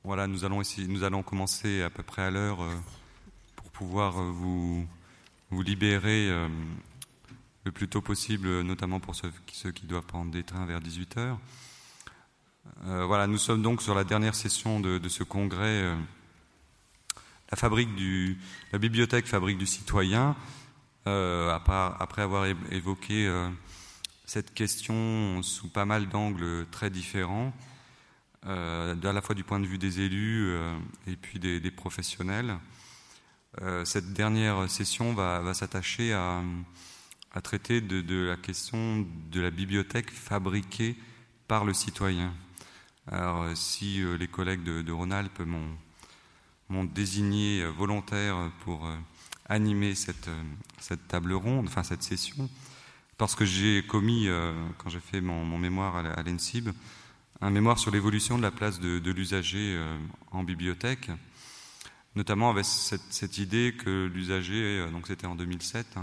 Voilà, nous allons commencer à peu près à l'heure pour pouvoir vous libérer le plus tôt possible, notamment pour ceux qui doivent prendre des trains vers 18h. Voilà, nous sommes donc sur la dernière session de ce congrès, la bibliothèque fabrique du citoyen. Après avoir évoqué cette question sous pas mal d'angles très différents, à la fois du point de vue des élus et puis des professionnels. Cette dernière session va s'attacher à traiter de la question de la bibliothèque fabriquée par le citoyen. Alors, si les collègues de Rhône-Alpes m'ont désigné volontaire pour animer cette table ronde, enfin cette session, parce que j'ai commis, quand j'ai fait mon mémoire à l'ENSIB, un mémoire sur l'évolution de la place de l'usager en bibliothèque, notamment avec cette idée que l'usager, donc c'était en 2007,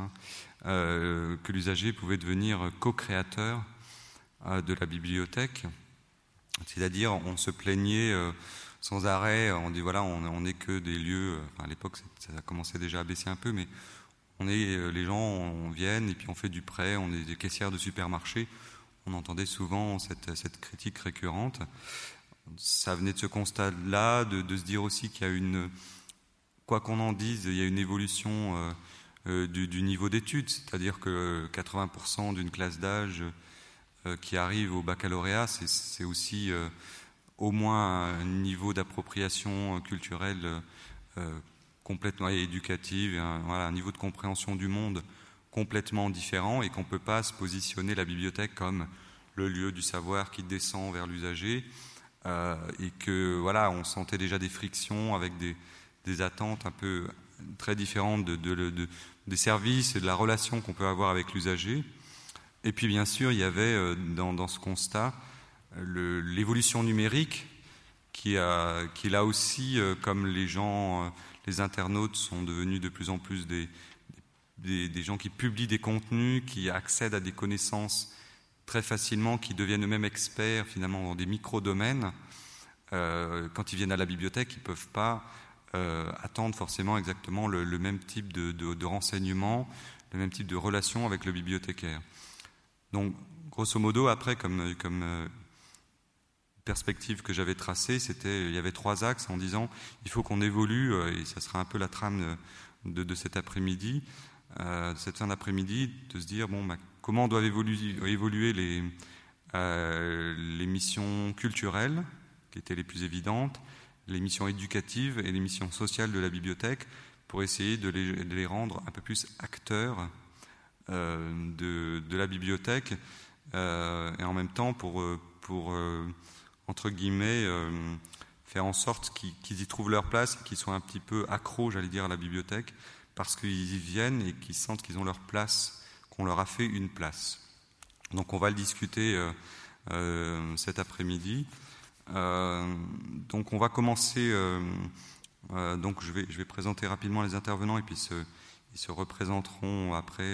que l'usager pouvait devenir co-créateur de la bibliothèque, c'est-à-dire on se plaignait sans arrêt, on dit voilà, on n'est que des lieux, à l'époque ça a commencé déjà à baisser un peu, mais les gens viennent et puis on fait du prêt, on est des caissières de supermarché. On entendait souvent cette critique récurrente. Ça venait de ce constat-là, de se dire aussi qu'il y a quoi qu'on en dise, il y a une évolution du niveau d'études, c'est-à-dire que 80% d'une classe d'âge qui arrive au baccalauréat, c'est aussi au moins un niveau d'appropriation culturelle complètement éducative, un niveau de compréhension du monde complètement différent, et qu'on ne peut pas se positionner la bibliothèque comme le lieu du savoir qui descend vers l'usager, et que voilà, on sentait déjà des frictions avec des attentes un peu très différentes des services et de la relation qu'on peut avoir avec l'usager. Et puis bien sûr, il y avait dans ce constat l'évolution numérique qui là aussi, comme les internautes sont devenus de plus en plus des gens qui publient des contenus, qui accèdent à des connaissances très facilement, qui deviennent eux-mêmes experts finalement dans des micro-domaines. Quand ils viennent à la bibliothèque, ils ne peuvent pas attendre forcément exactement le même type de renseignements, le même type de relation avec le bibliothécaire. Donc, grosso modo, après, comme perspective que j'avais tracée, il y avait 3 axes en disant il faut qu'on évolue, et ça sera un peu la trame de cet après-midi, cette fin d'après-midi, de se dire comment doivent évoluer les missions culturelles, qui étaient les plus évidentes, les missions éducatives et les missions sociales de la bibliothèque, pour essayer de les rendre un peu plus acteurs de la bibliothèque, et en même temps pour entre guillemets faire en sorte qu'ils y trouvent leur place, qu'ils soient un petit peu accros, j'allais dire, à la bibliothèque, parce qu'ils y viennent et qu'ils sentent qu'ils ont leur place, qu'on leur a fait une place. Donc on va le discuter cet après-midi. Donc on va commencer. Donc je vais présenter rapidement les intervenants, et puis ils se représenteront après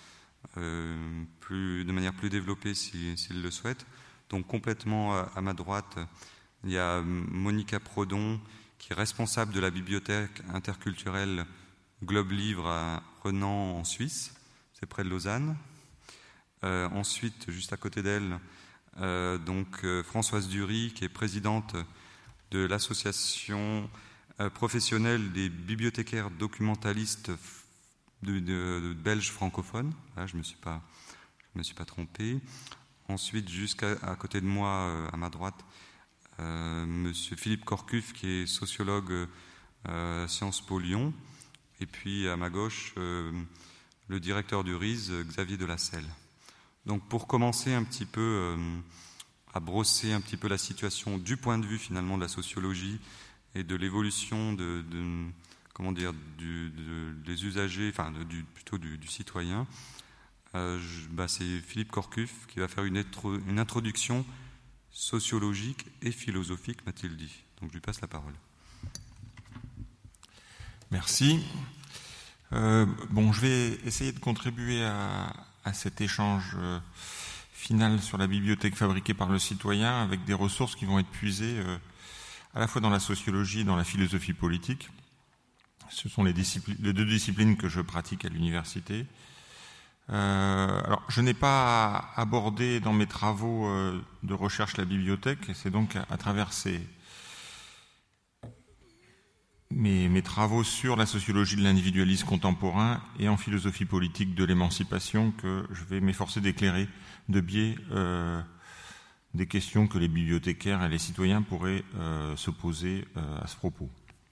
de manière plus développée s'ils le souhaitent. Donc complètement à ma droite, il y a Monica Prodon, qui est responsable de la bibliothèque interculturelle Globe Livre à Renan en Suisse, c'est près de Lausanne. Ensuite, juste à côté d'elle, Françoise Dury, qui est présidente de l'association professionnelle des bibliothécaires documentalistes de belges francophones. Là, je me suis pas trompé. Ensuite, jusqu'à côté de moi, à ma droite, Monsieur Philippe Corcuff, qui est sociologue Sciences Po Lyon. Et puis à ma gauche, le directeur du RISE, Xavier Delacelle. Donc pour commencer un petit peu à brosser un petit peu la situation du point de vue finalement de la sociologie et de l'évolution des usagers, plutôt du citoyen, c'est Philippe Corcuff qui va faire une introduction sociologique et philosophique, m'a-t-il dit. Donc je lui passe la parole. Merci. Je vais essayer de contribuer à cet échange final sur la bibliothèque fabriquée par le citoyen, avec des ressources qui vont être puisées à la fois dans la sociologie et dans la philosophie politique. Ce sont les deux disciplines que je pratique à l'université. Alors, je n'ai pas abordé dans mes travaux de recherche la bibliothèque, et c'est donc à travers mes travaux sur la sociologie de l'individualisme contemporain et en philosophie politique de l'émancipation que je vais m'efforcer d'éclairer de biais des questions que les bibliothécaires et les citoyens pourraient se poser à ce propos.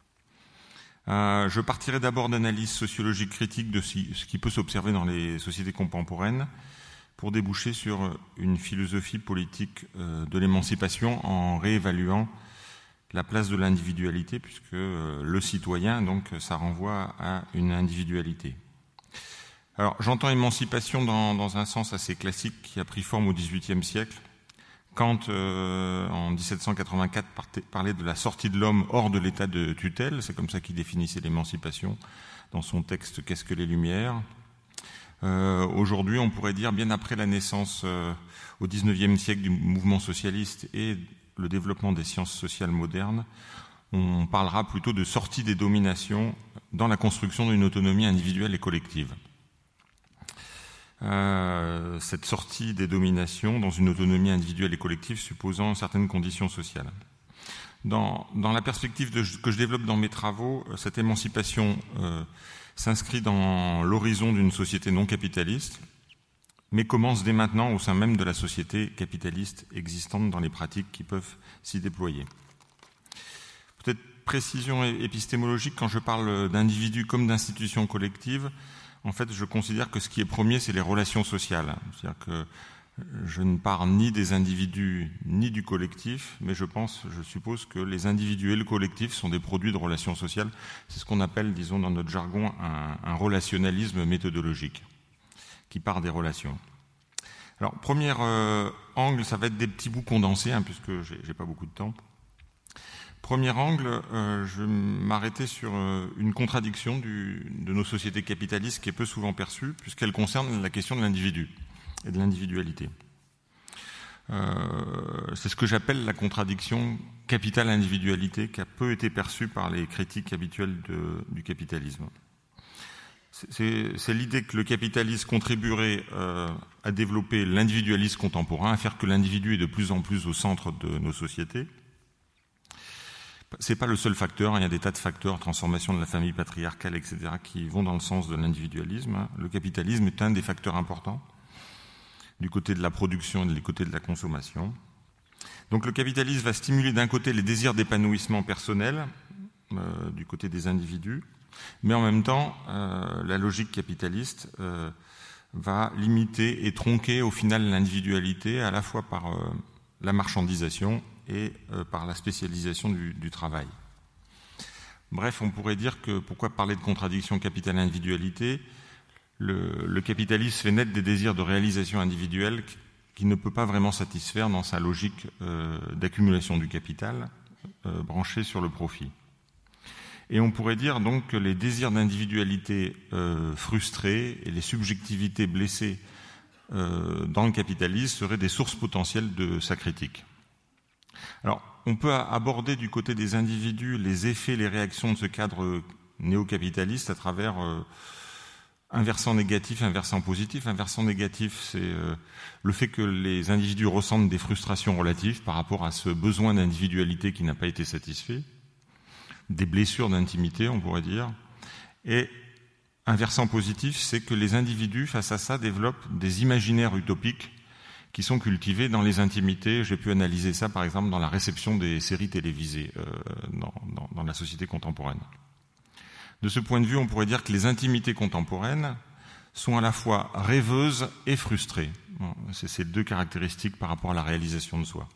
Je partirai d'abord d'analyse sociologique critique de ce qui peut s'observer dans les sociétés contemporaines pour déboucher sur une philosophie politique de l'émancipation en réévaluant la place de l'individualité, puisque le citoyen, donc, ça renvoie à une individualité. Alors, j'entends émancipation dans un sens assez classique qui a pris forme au XVIIIe siècle. Kant, en 1784, parlait de la sortie de l'homme hors de l'état de tutelle. C'est comme ça qu'il définissait l'émancipation dans son texte « Qu'est-ce que les Lumières ?» Aujourd'hui, on pourrait dire, bien après la naissance au XIXe siècle du mouvement socialiste et le développement des sciences sociales modernes, on parlera plutôt de sortie des dominations dans la construction d'une autonomie individuelle et collective. Cette sortie des dominations dans une autonomie individuelle et collective supposant certaines conditions sociales. Dans la perspective que je développe dans mes travaux, cette émancipation s'inscrit dans l'horizon d'une société non capitaliste, mais commence dès maintenant au sein même de la société capitaliste existante dans les pratiques qui peuvent s'y déployer. Peut-être précision épistémologique, quand je parle d'individus comme d'institutions collectives, en fait, je considère que ce qui est premier, c'est les relations sociales. C'est-à-dire que je ne parle ni des individus ni du collectif, mais je suppose que les individus et le collectif sont des produits de relations sociales. C'est ce qu'on appelle, disons dans notre jargon, un relationnalisme méthodologique, qui part des relations. Alors, premier angle, ça va être des petits bouts condensés, puisque j'ai pas beaucoup de temps. Premier angle, je vais m'arrêter sur une contradiction de nos sociétés capitalistes qui est peu souvent perçue, puisqu'elle concerne la question de l'individu et de l'individualité. C'est ce que j'appelle la contradiction capital-individualité qui a peu été perçue par les critiques habituelles du capitalisme. C'est l'idée que le capitalisme contribuerait à développer l'individualisme contemporain, à faire que l'individu est de plus en plus au centre de nos sociétés. C'est pas le seul facteur, il y a des tas de facteurs, transformation de la famille patriarcale, etc., qui vont dans le sens de l'individualisme. Le capitalisme est un des facteurs importants du côté de la production et du côté de la consommation. Donc le capitalisme va stimuler d'un côté les désirs d'épanouissement personnel du côté des individus, mais en même temps, la logique capitaliste va limiter et tronquer au final l'individualité à la fois par la marchandisation et par la spécialisation du travail. Bref, on pourrait dire que pourquoi parler de contradiction capital-individualité ? Le capitalisme fait naître des désirs de réalisation individuelle qui ne peut pas vraiment satisfaire dans sa logique d'accumulation du capital branchée sur le profit. Et on pourrait dire donc que les désirs d'individualité frustrés et les subjectivités blessées dans le capitalisme seraient des sources potentielles de sa critique. Alors, on peut aborder du côté des individus les effets, les réactions de ce cadre néo-capitaliste à travers un versant négatif, un versant positif. Un versant négatif, c'est le fait que les individus ressentent des frustrations relatives par rapport à ce besoin d'individualité qui n'a pas été satisfait, des blessures d'intimité, on pourrait dire. Et un versant positif, c'est que les individus, face à ça, développent des imaginaires utopiques qui sont cultivés dans les intimités. J'ai pu analyser ça, par exemple, dans la réception des séries télévisées dans la société contemporaine. De ce point de vue, on pourrait dire que les intimités contemporaines sont à la fois rêveuses et frustrées. C'est ces deux caractéristiques par rapport à la réalisation de soi.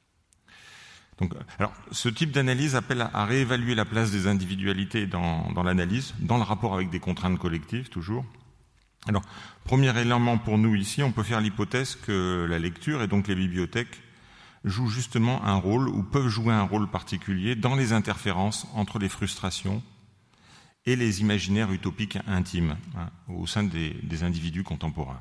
Donc, alors, ce type d'analyse appelle à réévaluer la place des individualités dans l'analyse, dans le rapport avec des contraintes collectives, toujours. Alors, premier élément pour nous ici, on peut faire l'hypothèse que la lecture et donc les bibliothèques jouent justement un rôle ou peuvent jouer un rôle particulier dans les interférences entre les frustrations et les imaginaires utopiques intimes au sein des individus contemporains.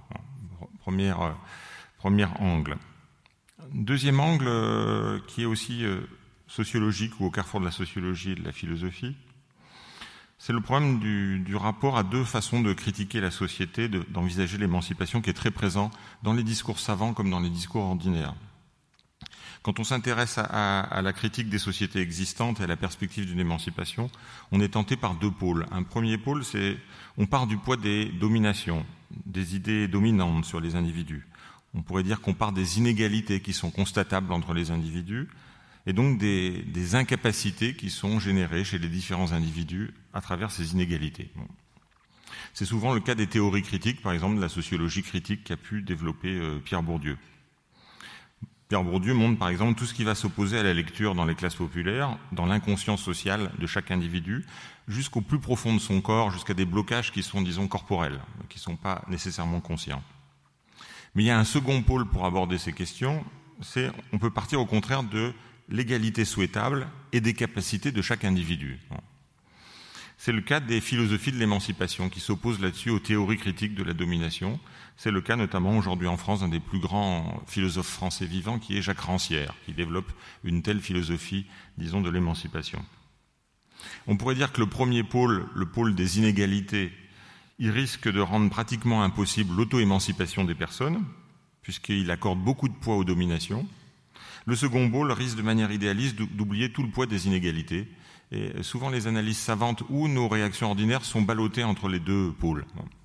Premier angle. Deuxième angle qui est aussi sociologique ou au carrefour de la sociologie et de la philosophie. C'est le problème du rapport à deux façons de critiquer la société, d'envisager l'émancipation qui est très présent dans les discours savants comme dans les discours ordinaires. Quand on s'intéresse à la critique des sociétés existantes et à la perspective d'une émancipation, on est tenté par deux pôles. Un premier pôle, c'est on part du poids des dominations, des idées dominantes sur les individus. On pourrait dire qu'on part des inégalités qui sont constatables entre les individus et donc des incapacités qui sont générées chez les différents individus à travers ces inégalités. Bon. C'est souvent le cas des théories critiques, par exemple de la sociologie critique qu'a pu développer Pierre Bourdieu. Pierre Bourdieu montre par exemple tout ce qui va s'opposer à la lecture dans les classes populaires, dans l'inconscience sociale de chaque individu, jusqu'au plus profond de son corps, jusqu'à des blocages qui sont, disons, corporels, qui ne sont pas nécessairement conscients. Mais il y a un second pôle pour aborder ces questions, on peut partir au contraire de l'égalité souhaitable et des capacités de chaque individu. C'est le cas des philosophies de l'émancipation qui s'opposent là-dessus aux théories critiques de la domination. C'est le cas notamment aujourd'hui en France d'un des plus grands philosophes français vivants qui est Jacques Rancière, qui développe une telle philosophie, disons, de l'émancipation. On pourrait dire que le premier pôle, le pôle des inégalités, il risque de rendre pratiquement impossible l'auto-émancipation des personnes, puisqu'il accorde beaucoup de poids aux dominations. Le second pôle risque de manière idéaliste d'oublier tout le poids des inégalités. Et souvent les analyses savantes ou nos réactions ordinaires sont ballottées entre les deux pôles.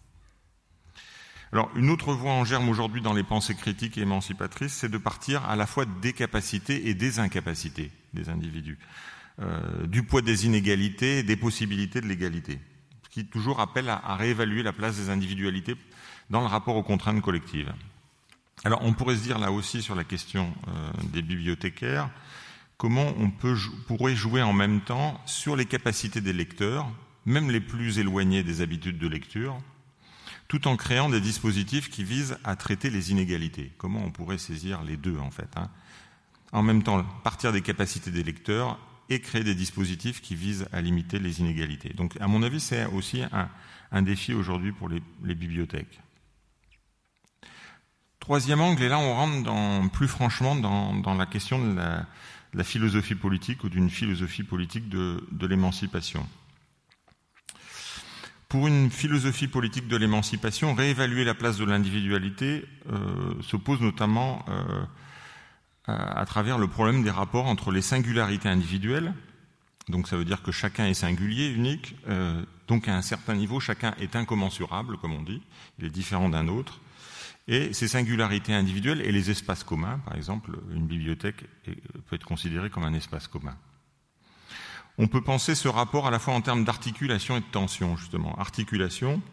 Alors, une autre voie en germe aujourd'hui dans les pensées critiques et émancipatrices, c'est de partir à la fois des capacités et des incapacités des individus, du poids des inégalités et des possibilités de l'égalité, ce qui toujours appelle à réévaluer la place des individualités dans le rapport aux contraintes collectives. Alors, on pourrait se dire là aussi sur la question des bibliothécaires, comment on pourrait jouer en même temps sur les capacités des lecteurs, même les plus éloignés des habitudes de lecture, tout en créant des dispositifs qui visent à traiter les inégalités. Comment on pourrait saisir les deux, en fait, En même temps, partir des capacités des lecteurs et créer des dispositifs qui visent à limiter les inégalités. Donc, à mon avis, c'est aussi un défi aujourd'hui pour les bibliothèques. Troisième angle, et là on rentre plus franchement dans la question de la philosophie politique ou d'une philosophie politique de l'émancipation. Pour une philosophie politique de l'émancipation, réévaluer la place de l'individualité se pose notamment à travers le problème des rapports entre les singularités individuelles, donc ça veut dire que chacun est singulier, unique, donc à un certain niveau, chacun est incommensurable, comme on dit, il est différent d'un autre, et ces singularités individuelles et les espaces communs, par exemple, une bibliothèque peut être considérée comme un espace commun. On peut penser ce rapport à la fois en termes d'articulation et de tension, justement. Articulation,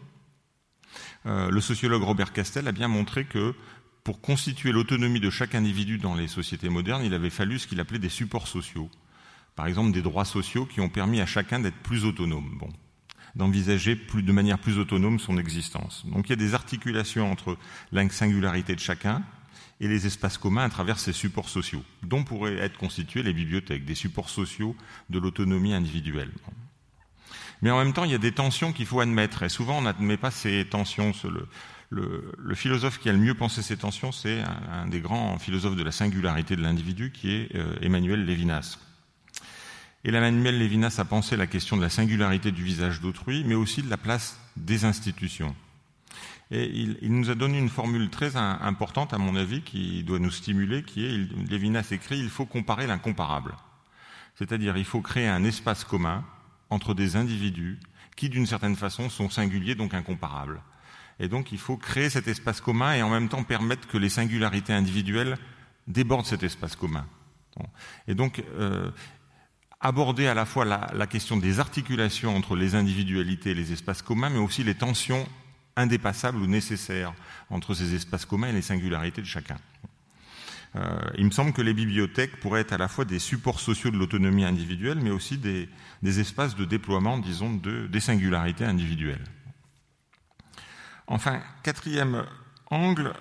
le sociologue Robert Castel a bien montré que pour constituer l'autonomie de chaque individu dans les sociétés modernes, il avait fallu ce qu'il appelait des supports sociaux. Par exemple, des droits sociaux qui ont permis à chacun d'être plus autonome, d'envisager de manière plus autonome son existence. Donc il y a des articulations entre la singularité de chacun et les espaces communs à travers ces supports sociaux, dont pourraient être constituées les bibliothèques, des supports sociaux de l'autonomie individuelle. Mais en même temps, il y a des tensions qu'il faut admettre, et souvent on n'admet pas ces tensions. Le philosophe qui a le mieux pensé ces tensions, c'est un des grands philosophes de la singularité de l'individu, qui est Emmanuel Lévinas. Et Emmanuel Lévinas a pensé la question de la singularité du visage d'autrui, mais aussi de la place des institutions. Et il nous a donné une formule très importante, à mon avis, qui doit nous stimuler, qui est, Lévinas écrit, il faut comparer l'incomparable. C'est-à-dire, il faut créer un espace commun entre des individus qui, d'une certaine façon, sont singuliers, donc incomparables. Et donc, il faut créer cet espace commun et en même temps permettre que les singularités individuelles débordent cet espace commun. Et donc, aborder à la fois la question des articulations entre les individualités et les espaces communs, mais aussi les tensions indépassables ou nécessaires entre ces espaces communs et les singularités de chacun. Il me semble que les bibliothèques pourraient être à la fois des supports sociaux de l'autonomie individuelle, mais aussi des espaces de déploiement, disons, des singularités individuelles. Enfin, quatrième angle,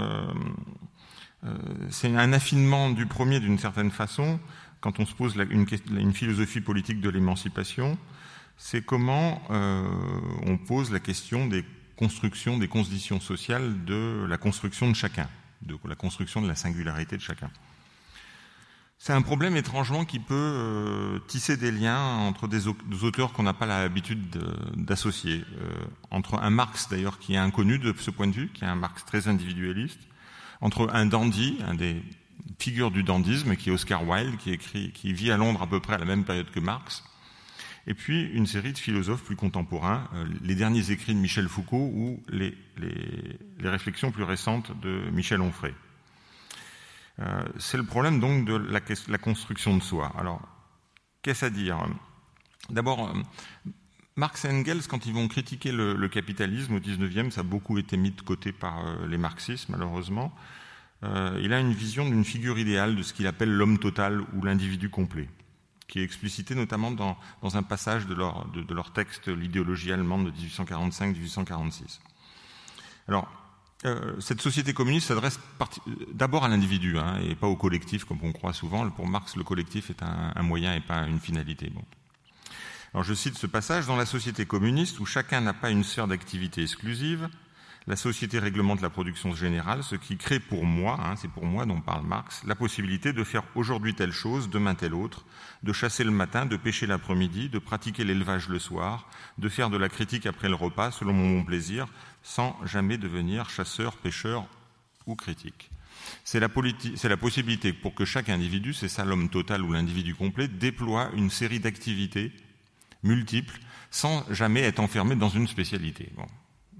c'est un affinement du premier d'une certaine façon, quand on se pose une philosophie politique de l'émancipation, c'est comment on pose la question des constructions, des conditions sociales de la construction de chacun, de la construction de la singularité de chacun. C'est un problème étrangement qui peut tisser des liens entre des auteurs qu'on n'a pas l'habitude d'associer. Entre un Marx d'ailleurs qui est inconnu de ce point de vue, qui est un Marx très individualiste, entre un dandy, un des figures du dandysme, qui est Oscar Wilde, qui vit à Londres à peu près à la même période que Marx, et puis une série de philosophes plus contemporains, les derniers écrits de Michel Foucault ou les réflexions plus récentes de Michel Onfray. C'est le problème donc de la construction de soi. Alors, qu'est-ce à dire ? D'abord, Marx et Engels, quand ils vont critiquer le capitalisme au XIXe, ça a beaucoup été mis de côté par les marxistes, malheureusement. Il a une vision d'une figure idéale de ce qu'il appelle l'homme total ou l'individu complet, qui est explicité notamment dans un passage de leur texte, l'idéologie allemande de 1845-1846. Alors, cette société communiste s'adresse d'abord à l'individu et pas au collectif comme on croit souvent. Pour Marx, le collectif est un moyen et pas une finalité. Bon. Alors je cite ce passage: dans la société communiste où chacun n'a pas une sphère d'activité exclusive, la société réglemente la production générale, ce qui crée pour moi, c'est pour moi dont parle Marx, la possibilité de faire aujourd'hui telle chose, demain telle autre, de chasser le matin, de pêcher l'après-midi, de pratiquer l'élevage le soir, de faire de la critique après le repas selon mon bon plaisir, sans jamais devenir chasseur, pêcheur ou critique. C'est la possibilité pour que chaque individu, c'est ça l'homme total ou l'individu complet, déploie une série d'activités multiples sans jamais être enfermé dans une spécialité. Bon.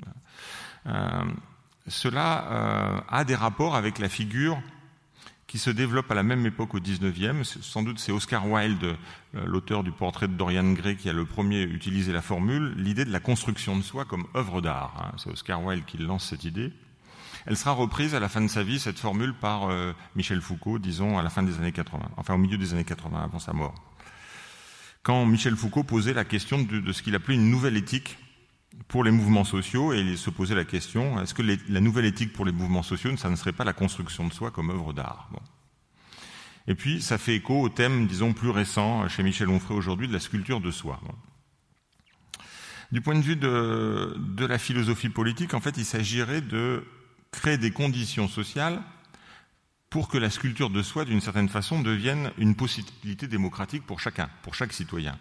Cela a des rapports avec la figure qui se développe à la même époque au XIXe. Sans doute c'est Oscar Wilde, l'auteur du portrait de Dorian Gray, qui a le premier utilisé la formule, l'idée de la construction de soi comme œuvre d'art. C'est Oscar Wilde qui lance cette idée. Elle sera reprise à la fin de sa vie, cette formule, par Michel Foucault, disons à la fin des années 80, enfin au milieu des années 80, avant sa mort. Quand Michel Foucault posait la question de ce qu'il appelait une nouvelle éthique pour les mouvements sociaux, et il se posait la question, est-ce que la nouvelle éthique pour les mouvements sociaux, ça ne serait pas la construction de soi comme œuvre d'art ? Bon. Et puis, ça fait écho au thème, disons, plus récent chez Michel Onfray aujourd'hui, de la sculpture de soi. Bon. Du point de vue de la philosophie politique, en fait, il s'agirait de créer des conditions sociales pour que la sculpture de soi, d'une certaine façon, devienne une possibilité démocratique pour chacun, pour chaque citoyen.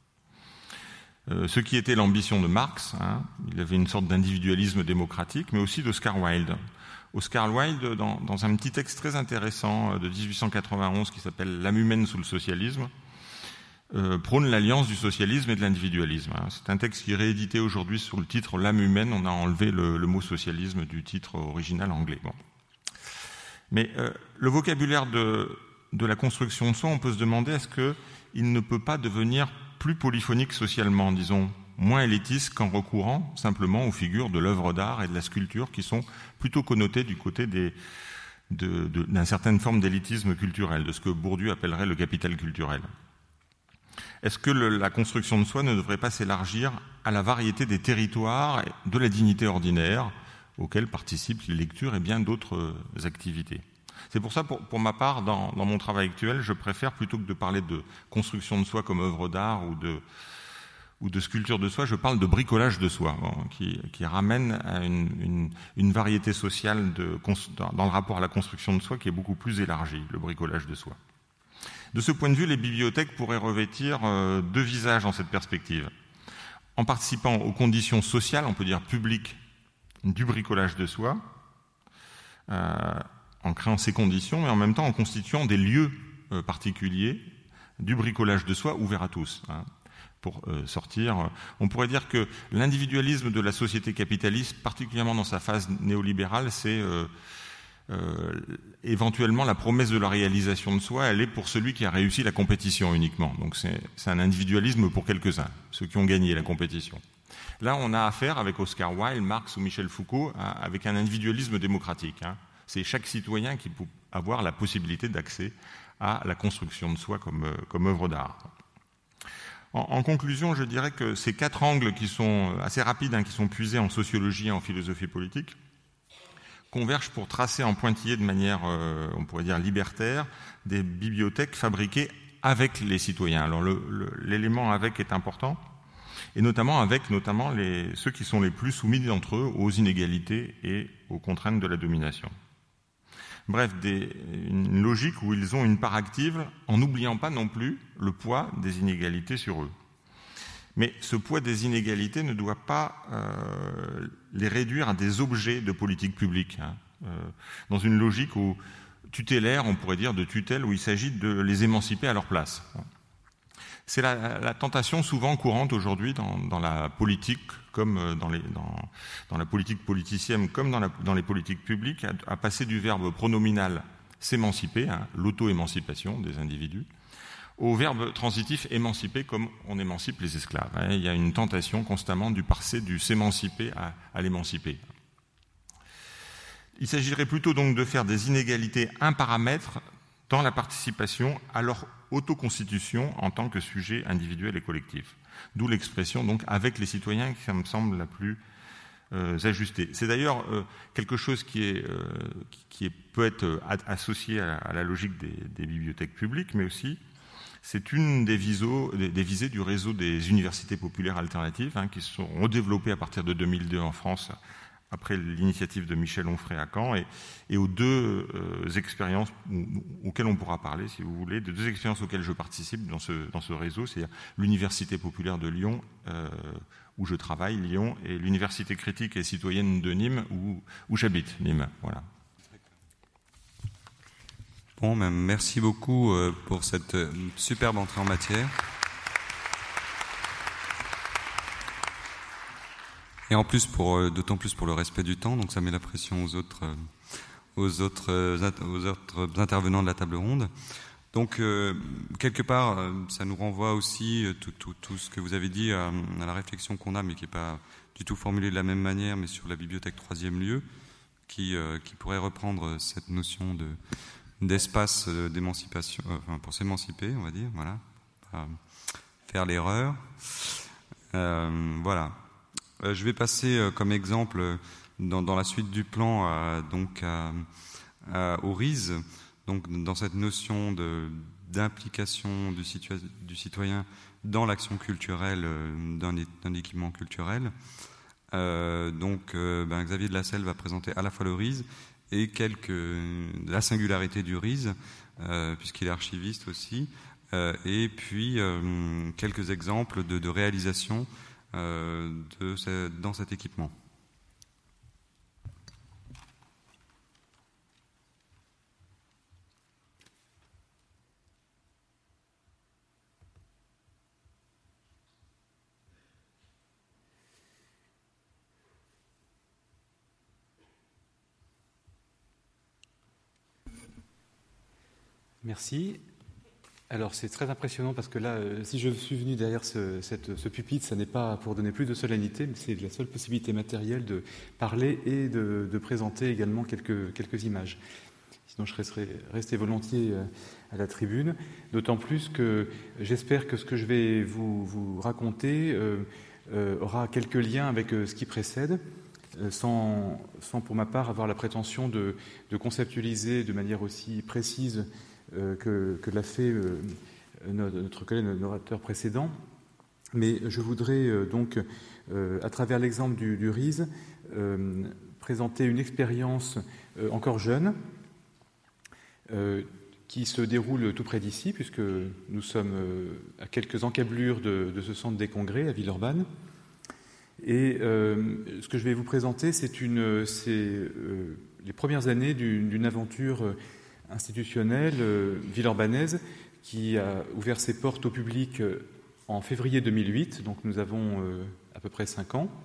Ce qui était l'ambition de Marx, il avait une sorte d'individualisme démocratique, mais aussi d'Oscar Wilde. Oscar Wilde, dans un petit texte très intéressant de 1891 qui s'appelle « L'âme humaine sous le socialisme », prône l'alliance du socialisme et de l'individualisme. C'est un texte qui est réédité aujourd'hui sous le titre « L'âme humaine », on a enlevé le mot socialisme du titre original anglais. Bon. Mais le vocabulaire de la construction de soi, on peut se demander est-ce qu'il ne peut pas devenir plus polyphonique socialement, disons, moins élitiste qu'en recourant simplement aux figures de l'œuvre d'art et de la sculpture qui sont plutôt connotées du côté d'une certaine forme d'élitisme culturel, de ce que Bourdieu appellerait le capital culturel. Est-ce que la construction de soi ne devrait pas s'élargir à la variété des territoires de la dignité ordinaire auxquels participent les lectures et bien d'autres activités ? C'est pour ça, pour ma part, dans mon travail actuel, je préfère, plutôt que de parler de construction de soi comme œuvre d'art ou de sculpture de soi, je parle de bricolage de soi, qui ramène à une variété sociale dans le rapport à la construction de soi qui est beaucoup plus élargie, le bricolage de soi. De ce point de vue, les bibliothèques pourraient revêtir deux visages dans cette perspective. En participant aux conditions sociales, on peut dire publiques, du bricolage de soi, en créant ces conditions, mais en même temps en constituant des lieux particuliers du bricolage de soi ouverts à tous. Pour sortir, on pourrait dire que l'individualisme de la société capitaliste, particulièrement dans sa phase néolibérale, c'est éventuellement la promesse de la réalisation de soi, elle est pour celui qui a réussi la compétition uniquement. Donc c'est un individualisme pour quelques-uns, ceux qui ont gagné la compétition. Là, on a affaire, avec Oscar Wilde, Marx ou Michel Foucault, avec un individualisme démocratique. C'est chaque citoyen qui peut avoir la possibilité d'accès à la construction de soi comme œuvre d'art. En conclusion, je dirais que ces quatre angles qui sont assez rapides, qui sont puisés en sociologie et en philosophie politique, convergent pour tracer en pointillé de manière, on pourrait dire, libertaire, des bibliothèques fabriquées avec les citoyens. Alors l'élément avec est important, et notamment avec ceux qui sont les plus soumis d'entre eux aux inégalités et aux contraintes de la domination. Bref, une logique où ils ont une part active en n'oubliant pas non plus le poids des inégalités sur eux. Mais ce poids des inégalités ne doit pas les réduire à des objets de politique publique, dans une logique où tutélaire, on pourrait dire de tutelle, où il s'agit de les émanciper à leur place. C'est la tentation souvent courante aujourd'hui dans la politique, comme dans la politique politicienne, comme dans les politiques publiques, à passer du verbe pronominal s'émanciper, l'auto-émancipation des individus, au verbe transitif émanciper, comme on émancipe les esclaves. Il y a une tentation constamment du passer du s'émanciper à l'émanciper. Il s'agirait plutôt donc de faire des inégalités un paramètre dans la participation à leur autoconstitution en tant que sujet individuel et collectif. D'où l'expression donc avec les citoyens qui me semble la plus ajustée. C'est d'ailleurs quelque chose qui peut être associé à la logique des bibliothèques publiques, mais aussi c'est une des visées du réseau des universités populaires alternatives qui se sont redéveloppées à partir de 2002 en France, après l'initiative de Michel Onfray à Caen, et aux deux expériences auxquelles on pourra parler, si vous voulez, de deux expériences auxquelles je participe dans ce réseau, c'est-à-dire l'Université populaire de Lyon, où je travaille, Lyon, et l'Université critique et citoyenne de Nîmes, où j'habite, Nîmes. Voilà. Bon, merci beaucoup pour cette superbe entrée en matière. Et en plus, d'autant plus pour le respect du temps, donc ça met la pression aux autres intervenants de la table ronde. Donc, quelque part, ça nous renvoie aussi, tout ce que vous avez dit, à la réflexion qu'on a, mais qui n'est pas du tout formulée de la même manière, mais sur la bibliothèque troisième lieu, qui pourrait reprendre cette notion d'espace d'émancipation, pour s'émanciper, on va dire, voilà, faire l'erreur. Voilà. Je vais passer comme exemple dans la suite du plan au RISE, donc dans cette notion d'implication du citoyen dans l'action culturelle d'un équipement culturel. Xavier de Lasselle va présenter à la fois le RISE et la singularité du RISE, puisqu'il est archiviste aussi, et puis quelques exemples de réalisation dans cet équipement. Merci. Alors c'est très impressionnant parce que là, si je suis venu derrière ce pupitre, ça n'est pas pour donner plus de solennité, mais c'est la seule possibilité matérielle de parler et de présenter également quelques images. Sinon je serais resté volontiers à la tribune, d'autant plus que j'espère que ce que je vais vous raconter aura quelques liens avec ce qui précède, sans pour ma part avoir la prétention de conceptualiser de manière aussi précise que l'a fait notre collègue, notre orateur précédent. Mais je voudrais donc, à travers l'exemple du RISE, présenter une expérience encore jeune, qui se déroule tout près d'ici, puisque nous sommes à quelques encablures de ce centre des congrès à Villeurbanne. Et ce que je vais vous présenter, c'est les premières années d'une aventure institutionnelle villeurbanaise qui a ouvert ses portes au public en février 2008, donc nous avons à peu près 5 ans.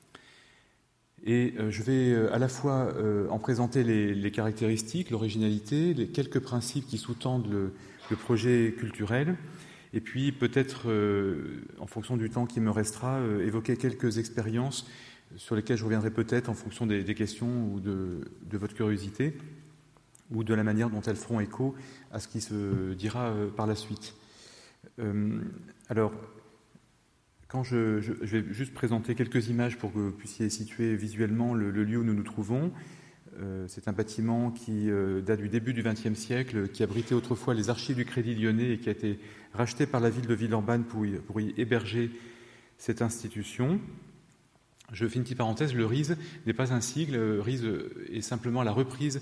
Et je vais à la fois en présenter les caractéristiques, l'originalité, les quelques principes qui sous-tendent le projet culturel, et puis peut-être, en fonction du temps qui me restera, évoquer quelques expériences sur lesquelles je reviendrai peut-être en fonction des questions ou de votre curiosité, ou de la manière dont elles feront écho à ce qui se dira par la suite. Alors, quand je vais juste présenter quelques images pour que vous puissiez situer visuellement le lieu où nous nous trouvons. C'est un bâtiment qui date du début du XXe siècle, qui abritait autrefois les archives du Crédit Lyonnais et qui a été racheté par la ville de Villeurbanne pour y héberger cette institution. Je fais une petite parenthèse, le RISE n'est pas un sigle, le RISE est simplement la reprise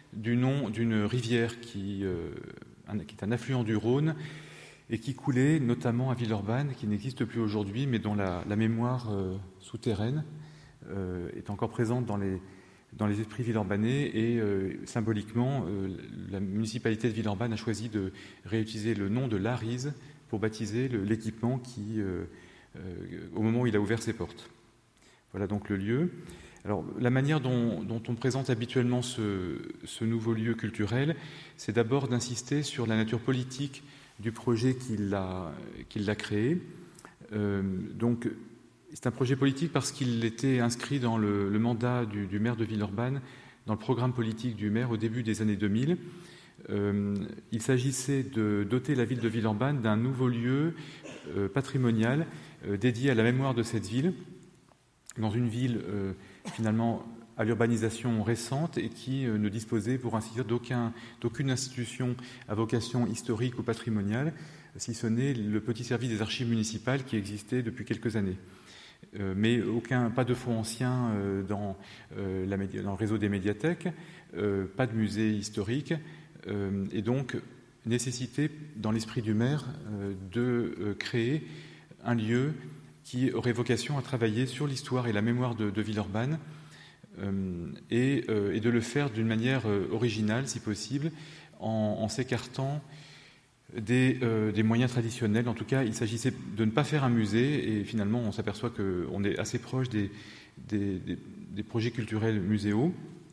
du nom d'une rivière qui est un affluent du Rhône et qui coulait notamment à Villeurbanne, qui n'existe plus aujourd'hui, mais dont la mémoire souterraine est encore présente dans les esprits villeurbanais. Et symboliquement, la municipalité de Villeurbanne a choisi de réutiliser le nom de l'Arise pour baptiser l'équipement qui, au moment où il a ouvert ses portes. Voilà donc le lieu. Alors, la manière dont on présente habituellement ce nouveau lieu culturel, c'est d'abord d'insister sur la nature politique du projet qui l'a créé. Donc, c'est un projet politique parce qu'il était inscrit dans le mandat du maire de Villeurbanne, dans le programme politique du maire au début des années 2000. Il s'agissait de doter la ville de Villeurbanne d'un nouveau lieu patrimonial dédié à la mémoire de cette ville, dans une ville finalement à l'urbanisation récente et qui ne disposait, pour ainsi dire, d'aucune institution à vocation historique ou patrimoniale, si ce n'est le petit service des archives municipales qui existait depuis quelques années. Mais pas de fonds anciens dans le réseau des médiathèques, pas de musée historique, et donc nécessité, dans l'esprit du maire, de créer un lieu qui aurait vocation à travailler sur l'histoire et la mémoire de Villeurbanne, et de le faire d'une manière originale, si possible, en s'écartant des moyens traditionnels. En tout cas, il s'agissait de ne pas faire un musée, et finalement, on s'aperçoit qu'on est assez proche des projets culturels muséaux.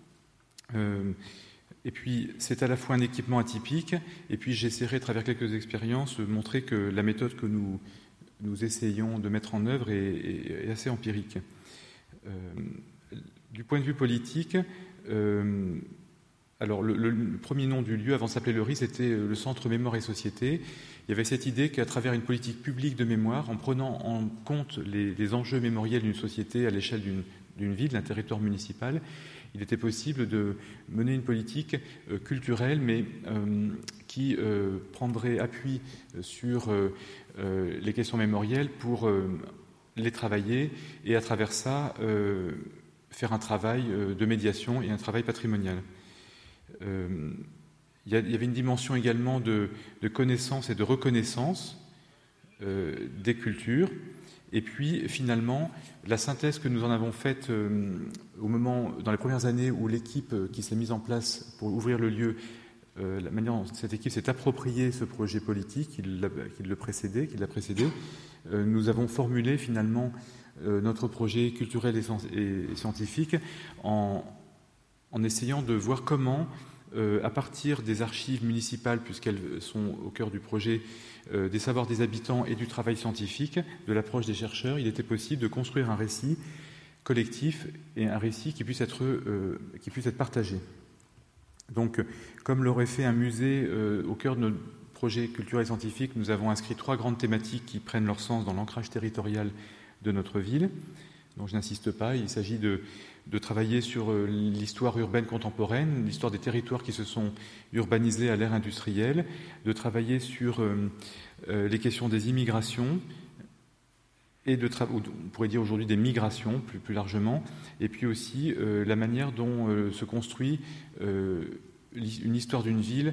Et puis, c'est à la fois un équipement atypique, et puis j'essaierai, à travers quelques expériences, de montrer que la méthode que nous essayons de mettre en œuvre est assez empirique. Du point de vue politique, alors le premier nom du lieu, avant de s'appeler le RIS, c'était le Centre Mémoire et Société. Il y avait cette idée qu'à travers une politique publique de mémoire, en prenant en compte les enjeux mémoriels d'une société à l'échelle d'une ville, d'un territoire municipal, il était possible de mener une politique culturelle, mais qui prendrait appui sur les questions mémorielles pour les travailler et à travers ça faire un travail de médiation et un travail patrimonial. Il y avait une dimension également de connaissance et de reconnaissance des cultures. Et puis, finalement, la synthèse que nous en avons faite dans les premières années où l'équipe qui s'est mise en place pour ouvrir le lieu, la manière dont cette équipe s'est appropriée ce projet politique, qui l'a précédé, nous avons formulé finalement notre projet culturel et scientifique en essayant de voir comment, à partir des archives municipales, puisqu'elles sont au cœur du projet, des savoirs des habitants et du travail scientifique, de l'approche des chercheurs, il était possible de construire un récit collectif et un récit qui puisse être partagé. Donc, comme l'aurait fait un musée au cœur de notre projet culturel et scientifique, nous avons inscrit 3 grandes thématiques qui prennent leur sens dans l'ancrage territorial de notre ville. Donc, je n'insiste pas, il s'agit de travailler sur l'histoire urbaine contemporaine, l'histoire des territoires qui se sont urbanisés à l'ère industrielle, de travailler sur les questions des immigrations, et on pourrait dire aujourd'hui des migrations plus largement, et puis aussi la manière dont se construit une histoire d'une ville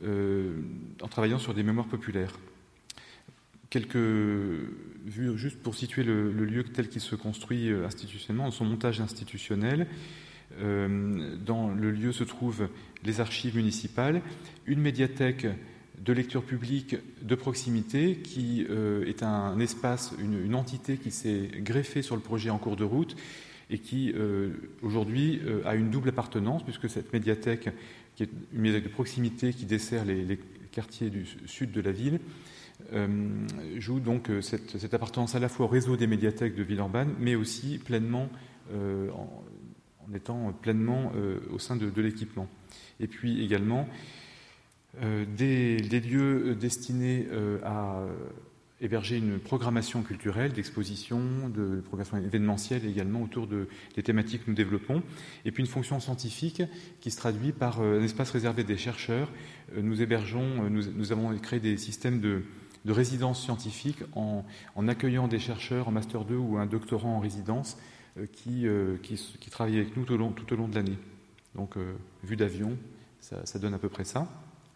en travaillant sur des mémoires populaires. Quelques vues juste pour situer le lieu tel qu'il se construit institutionnellement, dans son montage institutionnel. Dans le lieu se trouvent les archives municipales, une médiathèque de lecture publique de proximité qui est un espace, une entité qui s'est greffée sur le projet en cours de route et qui aujourd'hui a une double appartenance, puisque cette médiathèque, qui est une médiathèque de proximité qui dessert les quartiers du sud de la ville, joue donc cette appartenance à la fois au réseau des médiathèques de Villeurbanne, mais aussi pleinement en étant pleinement au sein de l'équipement. Et puis également des lieux destinés à héberger une programmation culturelle, d'exposition, de programmation événementielle également autour des thématiques que nous développons, et puis une fonction scientifique qui se traduit par un espace réservé des chercheurs. Nous avons créé des systèmes de résidence scientifique en accueillant des chercheurs en Master 2 ou un doctorant en résidence qui travaillent avec nous tout au long de l'année. Donc, vue d'avion, ça donne à peu près ça.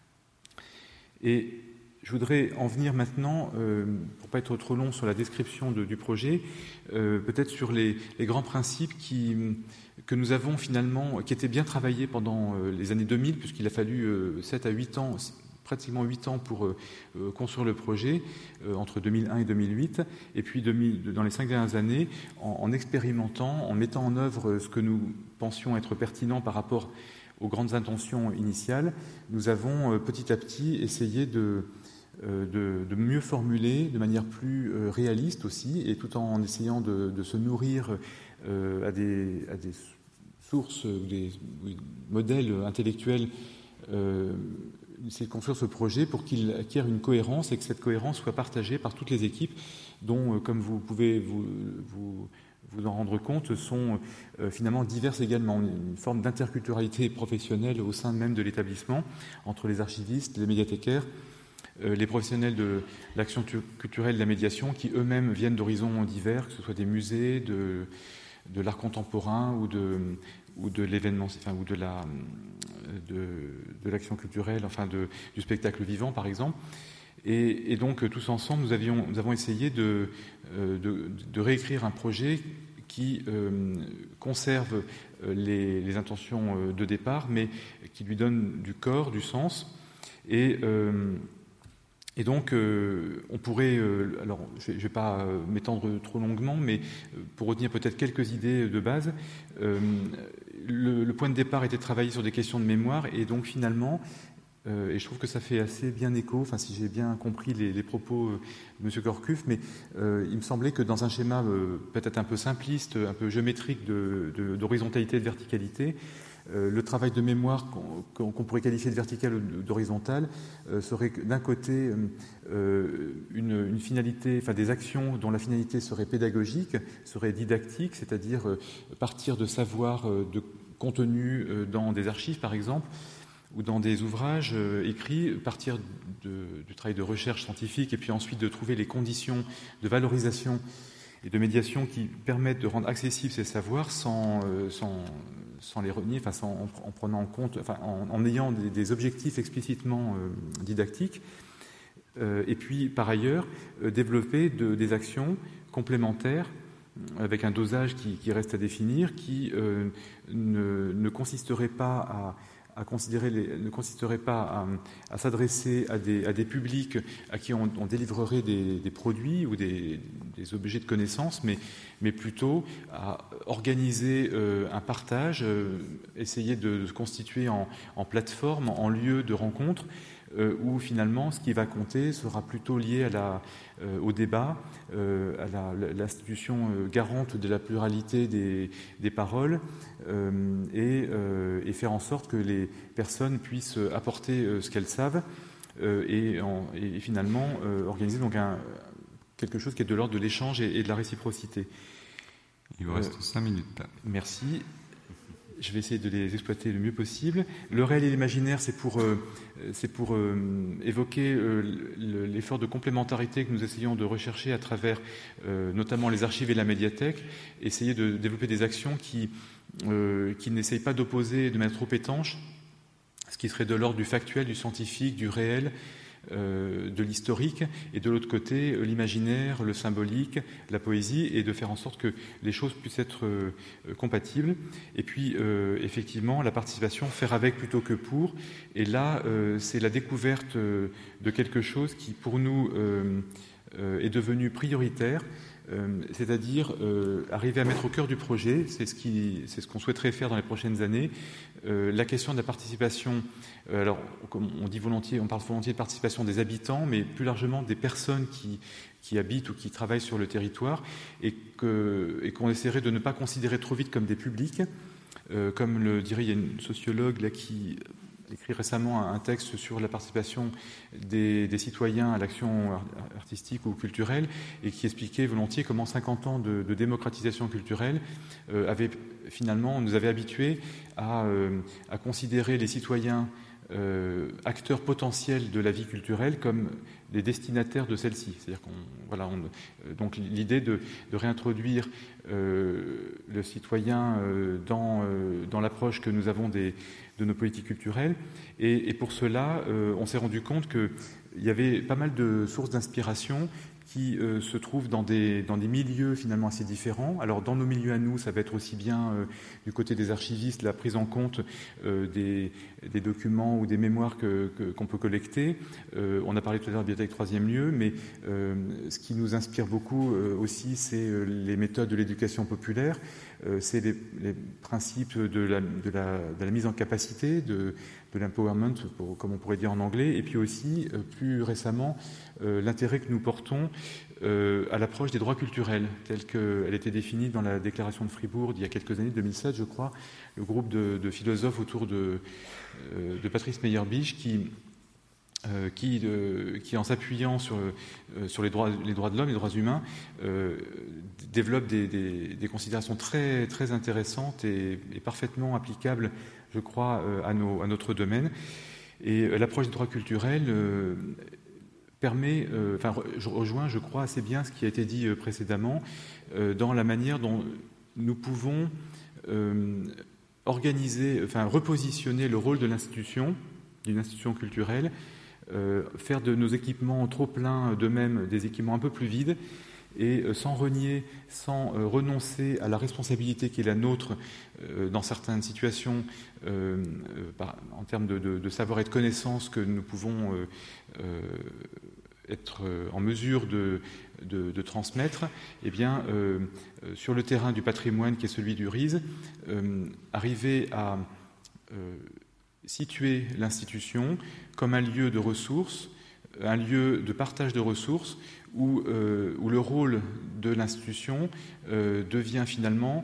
Et je voudrais en venir maintenant, pour ne pas être trop long sur la description du projet, peut-être sur les grands principes que nous avons finalement, qui étaient bien travaillés pendant les années 2000, puisqu'il a fallu 7 à 8 ans, pratiquement 8 ans pour construire le projet, entre 2001 et 2008, et puis dans les 5 dernières années, en expérimentant, en mettant en œuvre ce que nous pensions être pertinent par rapport aux grandes intentions initiales, nous avons petit à petit essayé de mieux formuler de manière plus réaliste aussi, et tout en essayant de se nourrir à des sources, des modèles intellectuels, c'est de construire ce projet pour qu'il acquiert une cohérence et que cette cohérence soit partagée par toutes les équipes dont, comme vous pouvez vous en rendre compte, sont finalement diverses également. Une forme d'interculturalité professionnelle au sein même de l'établissement, entre les archivistes, les médiathécaires, les professionnels de l'action culturelle, de la médiation, qui eux-mêmes viennent d'horizons divers, que ce soit des musées, de l'art contemporain ou de l'événement, enfin, ou de l'action culturelle, enfin du spectacle vivant par exemple. Et donc tous ensemble, nous avons essayé de réécrire un projet qui conserve les intentions de départ, mais qui lui donne du corps, du sens. Et donc, on pourrait, alors je ne vais pas m'étendre trop longuement, mais pour retenir peut-être quelques idées de base, le point de départ était de travailler sur des questions de mémoire, et donc finalement, et je trouve que ça fait assez bien écho, enfin si j'ai bien compris les propos de M. Gourcuff, mais il me semblait que dans un schéma peut-être un peu simpliste, un peu géométrique d'horizontalité et de verticalité, le travail de mémoire qu'on pourrait qualifier de vertical ou d'horizontal serait d'un côté une finalité, enfin des actions dont la finalité serait pédagogique, serait didactique, c'est-à-dire partir de savoirs, de contenu dans des archives par exemple, ou dans des ouvrages écrits, partir du travail de recherche scientifique et puis ensuite de trouver les conditions de valorisation et de médiation qui permettent de rendre accessibles ces savoirs sans les renier, enfin en prenant en compte, enfin en ayant des objectifs explicitement didactiques. Et puis par ailleurs développer des actions complémentaires avec un dosage qui reste à définir, qui ne consisterait pas à s'adresser à des publics à qui on délivrerait des produits ou des objets de connaissance, mais plutôt à organiser un partage, essayer de se constituer en plateforme, en lieu de rencontre, où finalement ce qui va compter sera plutôt lié au débat, à l'institution garante de la pluralité des paroles, et faire en sorte que les personnes puissent apporter ce qu'elles savent, et finalement organiser donc quelque chose qui est de l'ordre de l'échange et de la réciprocité. Il vous reste 5 minutes. Merci. Je vais essayer de les exploiter le mieux possible. Le réel et l'imaginaire, c'est pour évoquer l'effort de complémentarité que nous essayons de rechercher à travers notamment les archives et la médiathèque, essayer de développer des actions qui n'essayent pas d'opposer de manière trop étanche ce qui serait de l'ordre du factuel, du scientifique, du réel, de l'historique, et de l'autre côté l'imaginaire, le symbolique, la poésie, et de faire en sorte que les choses puissent être compatibles. Et puis effectivement la participation, faire avec plutôt que pour, et là c'est la découverte de quelque chose qui pour nous est devenu prioritaire, c'est-à-dire arriver à mettre au cœur du projet, c'est ce qu'on souhaiterait faire dans les prochaines années, la question de la participation. Alors, comme on parle volontiers de participation des habitants, mais plus largement des personnes qui habitent ou qui travaillent sur le territoire, et qu'on essaierait de ne pas considérer trop vite comme des publics, comme le dirait, il y a une sociologue là qui écrit récemment un texte sur la participation des citoyens à l'action artistique ou culturelle, et qui expliquait volontiers comment 50 ans de démocratisation culturelle nous avaient habitués à considérer les citoyens acteurs potentiels de la vie culturelle comme les destinataires de celle-ci. C'est-à-dire donc l'idée de réintroduire le citoyen dans l'approche que nous avons de nos politiques culturelles. Et pour cela, on s'est rendu compte qu'il y avait pas mal de sources d'inspiration qui se trouvent dans des milieux finalement assez différents. Alors dans nos milieux à nous, ça va être aussi bien du côté des archivistes, la prise en compte des documents ou des mémoires qu'on peut collecter. On a parlé tout à l'heure de bibliothèque troisième lieu, mais ce qui nous inspire beaucoup aussi, c'est les méthodes de l'éducation populaire, c'est les principes de la mise en capacité, de l'empowerment, comme on pourrait dire en anglais, et puis aussi, plus récemment, l'intérêt que nous portons à l'approche des droits culturels, telle qu'elle était définie dans la déclaration de Fribourg d'il y a quelques années, 2007, je crois, le groupe de philosophes autour de Patrice Meyer-Bisch qui en s'appuyant sur les droits de l'homme, les droits humains, développe des considérations très, très intéressantes et parfaitement applicables, je crois, à notre domaine. Et l'approche des droits culturels je rejoins, je crois, assez bien ce qui a été dit précédemment dans la manière dont nous pouvons repositionner le rôle de l'institution, d'une institution culturelle, faire de nos équipements trop pleins d'eux-mêmes des équipements un peu plus vides, et sans renoncer à la responsabilité qui est la nôtre dans certaines situations, en termes de savoir et de connaissances que nous pouvons être en mesure de transmettre, eh bien, sur le terrain du patrimoine qui est celui du RISE, arriver à situer l'institution comme un lieu de ressources, un lieu de partage de ressources, où le rôle de l'institution devient finalement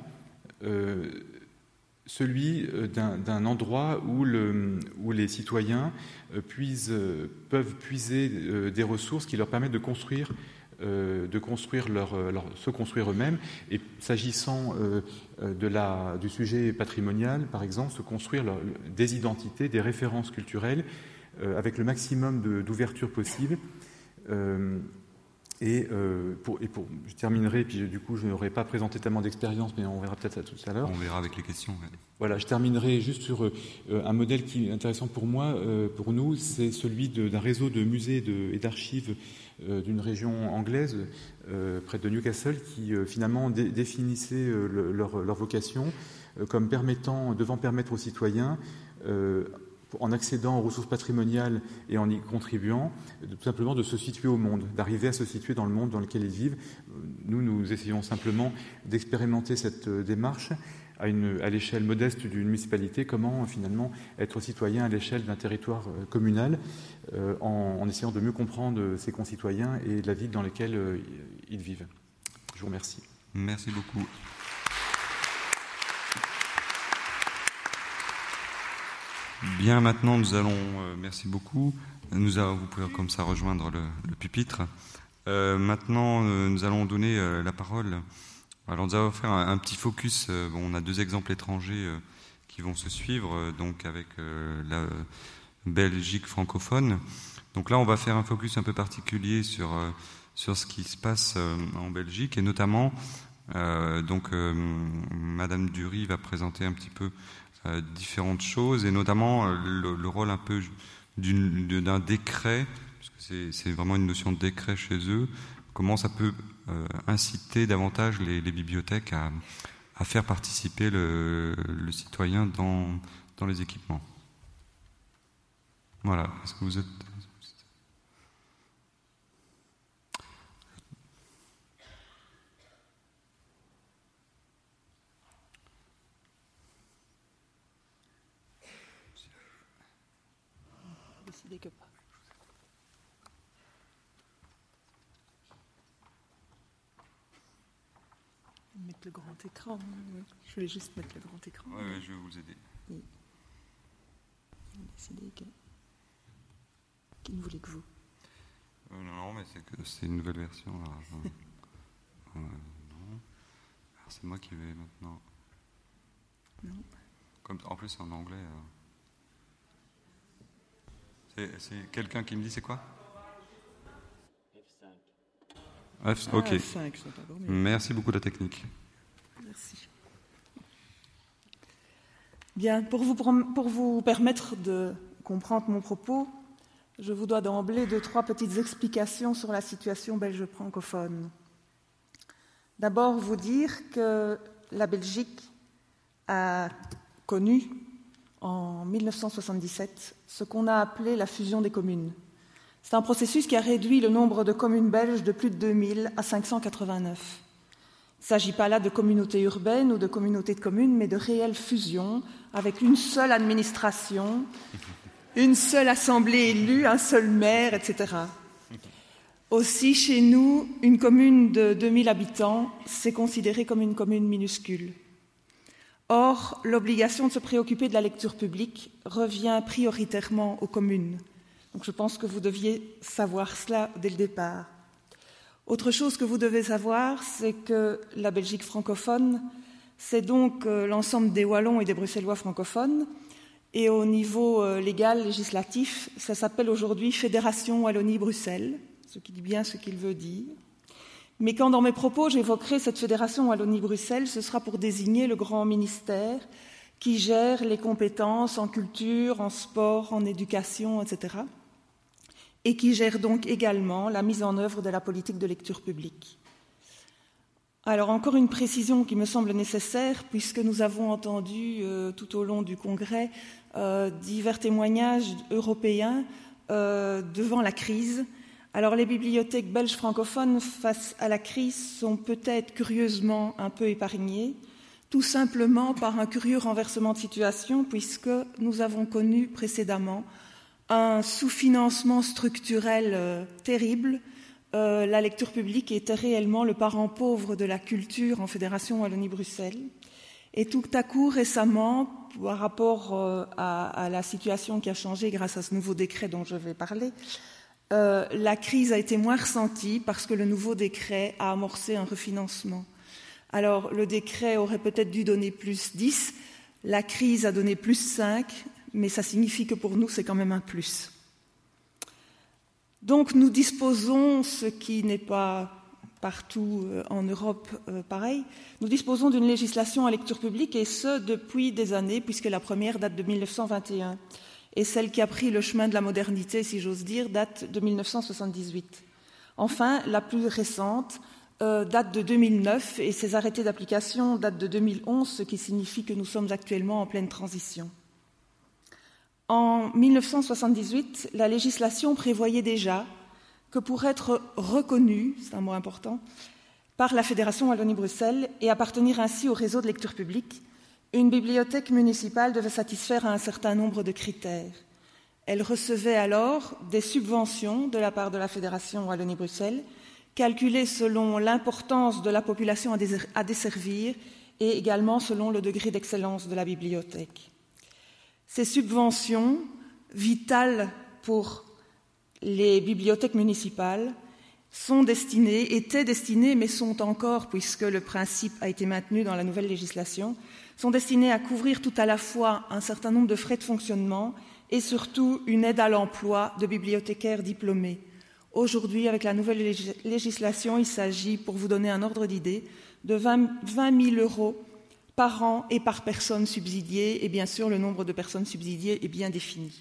celui d'un endroit où les citoyens peuvent puiser des ressources qui leur permettent de se construire eux-mêmes, et s'agissant du sujet patrimonial, par exemple, se construire des identités, des références culturelles avec le maximum d'ouverture possible. Je terminerai, puis du coup je n'aurai pas présenté tellement d'expérience, mais on verra peut-être ça tout à l'heure. On verra avec les questions. Ouais. Voilà, je terminerai juste sur un modèle qui est intéressant pour moi, pour nous, c'est celui d'un réseau de musées et d'archives d'une région anglaise, près de Newcastle, qui finalement définissait leur vocation comme devant permettre aux citoyens, en accédant aux ressources patrimoniales et en y contribuant, tout simplement de se situer au monde, d'arriver à se situer dans le monde dans lequel ils vivent. Nous essayons simplement d'expérimenter cette démarche à l'échelle modeste d'une municipalité, comment finalement être citoyen à l'échelle d'un territoire communal, en essayant de mieux comprendre ses concitoyens et la ville dans laquelle ils vivent. Je vous remercie. Merci beaucoup. Bien, maintenant nous allons, merci beaucoup, vous pouvez comme ça rejoindre le pupitre. Maintenant nous allons donner la parole. Alors nous allons faire un petit focus, on a 2 exemples étrangers qui vont se suivre, donc avec la Belgique francophone. Donc là on va faire un focus un peu particulier sur ce qui se passe en Belgique, et notamment Madame Dury va présenter un petit peu différentes choses, et notamment le rôle un peu d'un décret, parce que c'est vraiment une notion de décret chez eux, comment ça peut inciter davantage les bibliothèques à faire participer le citoyen dans les équipements. Voilà, est-ce que vous êtes... Que pas. Mettre le grand écran. Oui. Je voulais juste mettre le grand écran. Oui, je vais vous aider. Oui. Il a décidé qu'il ne voulait que vous. Non, mais c'est une nouvelle version. Alors, non. Alors, c'est moi qui vais maintenant. Non. En plus, c'est en anglais. C'est quelqu'un qui me dit c'est quoi ? Ok. F5 sont encore mieux. Merci beaucoup de la technique. Merci. Bien, pour vous permettre de comprendre mon propos, je vous dois d'emblée 2-3 petites explications sur la situation belge francophone. D'abord, vous dire que la Belgique a connu en 1977 ce qu'on a appelé la fusion des communes. C'est un processus qui a réduit le nombre de communes belges de plus de 2000 à 589. Il ne s'agit pas là de communautés urbaines ou de communautés de communes, mais de réelles fusions avec une seule administration, une seule assemblée élue, un seul maire, etc. Aussi, chez nous, une commune de 2000 habitants, c'est considéré comme une commune minuscule. Or, l'obligation de se préoccuper de la lecture publique revient prioritairement aux communes. Donc je pense que vous deviez savoir cela dès le départ. Autre chose que vous devez savoir, c'est que la Belgique francophone, c'est donc l'ensemble des Wallons et des Bruxellois francophones. Et au niveau légal, législatif, ça s'appelle aujourd'hui Fédération Wallonie-Bruxelles, ce qui dit bien ce qu'il veut dire. Mais quand dans mes propos j'évoquerai cette Fédération Wallonie-Bruxelles, ce sera pour désigner le grand ministère qui gère les compétences en culture, en sport, en éducation, etc. et qui gère donc également la mise en œuvre de la politique de lecture publique. Alors encore une précision qui me semble nécessaire, puisque nous avons entendu tout au long du congrès divers témoignages européens devant la crise. Alors les bibliothèques belges francophones face à la crise sont peut-être curieusement un peu épargnées, tout simplement par un curieux renversement de situation, puisque nous avons connu précédemment un sous-financement structurel terrible. La lecture publique était réellement le parent pauvre de la culture en Fédération Wallonie-Bruxelles. Et tout à coup, récemment, par rapport à la situation qui a changé grâce à ce nouveau décret dont je vais parler, la crise a été moins ressentie parce que le nouveau décret a amorcé un refinancement. Alors, le décret aurait peut-être dû donner plus 10, la crise a donné plus 5, mais ça signifie que pour nous, c'est quand même un plus. Donc, nous disposons, ce qui n'est pas partout en Europe pareil, nous disposons d'une législation à lecture publique, et ce, depuis des années, puisque la première date de 1921. Et celle qui a pris le chemin de la modernité, si j'ose dire, date de 1978. Enfin, la plus récente date de 2009, et ses arrêtés d'application datent de 2011, ce qui signifie que nous sommes actuellement en pleine transition. En 1978, la législation prévoyait déjà que pour être reconnue, c'est un mot important, par la Fédération Wallonie-Bruxelles et appartenir ainsi au réseau de lecture publique, une bibliothèque municipale devait satisfaire à un certain nombre de critères. Elle recevait alors des subventions de la part de la Fédération Wallonie-Bruxelles, calculées selon l'importance de la population à desservir et également selon le degré d'excellence de la bibliothèque. Ces subventions, vitales pour les bibliothèques municipales, étaient destinées, mais sont encore, puisque le principe a été maintenu dans la nouvelle législation, sont destinées à couvrir tout à la fois un certain nombre de frais de fonctionnement et surtout une aide à l'emploi de bibliothécaires diplômés. Aujourd'hui, avec la nouvelle législation, il s'agit, pour vous donner un ordre d'idée, de 20 000 euros par an et par personne subsidiée, et bien sûr, le nombre de personnes subsidiées est bien défini.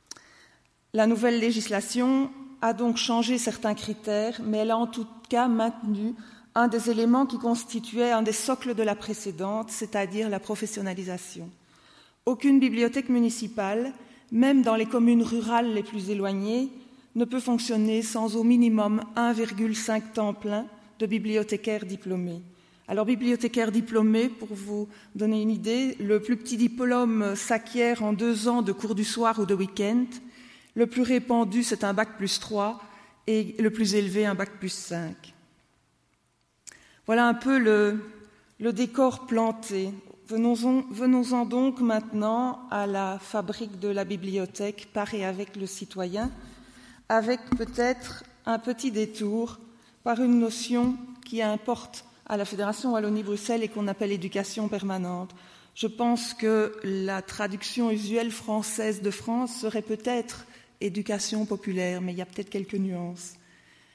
La nouvelle législation a donc changé certains critères, mais elle a en tout cas maintenu un des éléments qui constituait un des socles de la précédente, c'est-à-dire la professionnalisation. Aucune bibliothèque municipale, même dans les communes rurales les plus éloignées, ne peut fonctionner sans au minimum 1,5 temps plein de bibliothécaires diplômés. Alors, bibliothécaire diplômé, pour vous donner une idée, le plus petit diplôme s'acquiert en 2 ans de cours du soir ou de week-end. Le plus répandu, c'est un bac+3 et le plus élevé, un bac+5. Voilà un peu le décor planté. Venons-en donc maintenant à la fabrique de la bibliothèque par et avec le citoyen, avec peut-être un petit détour par une notion qui importe à la Fédération Wallonie-Bruxelles et qu'on appelle éducation permanente. Je pense que la traduction usuelle française de France serait peut-être éducation populaire, mais il y a peut-être quelques nuances.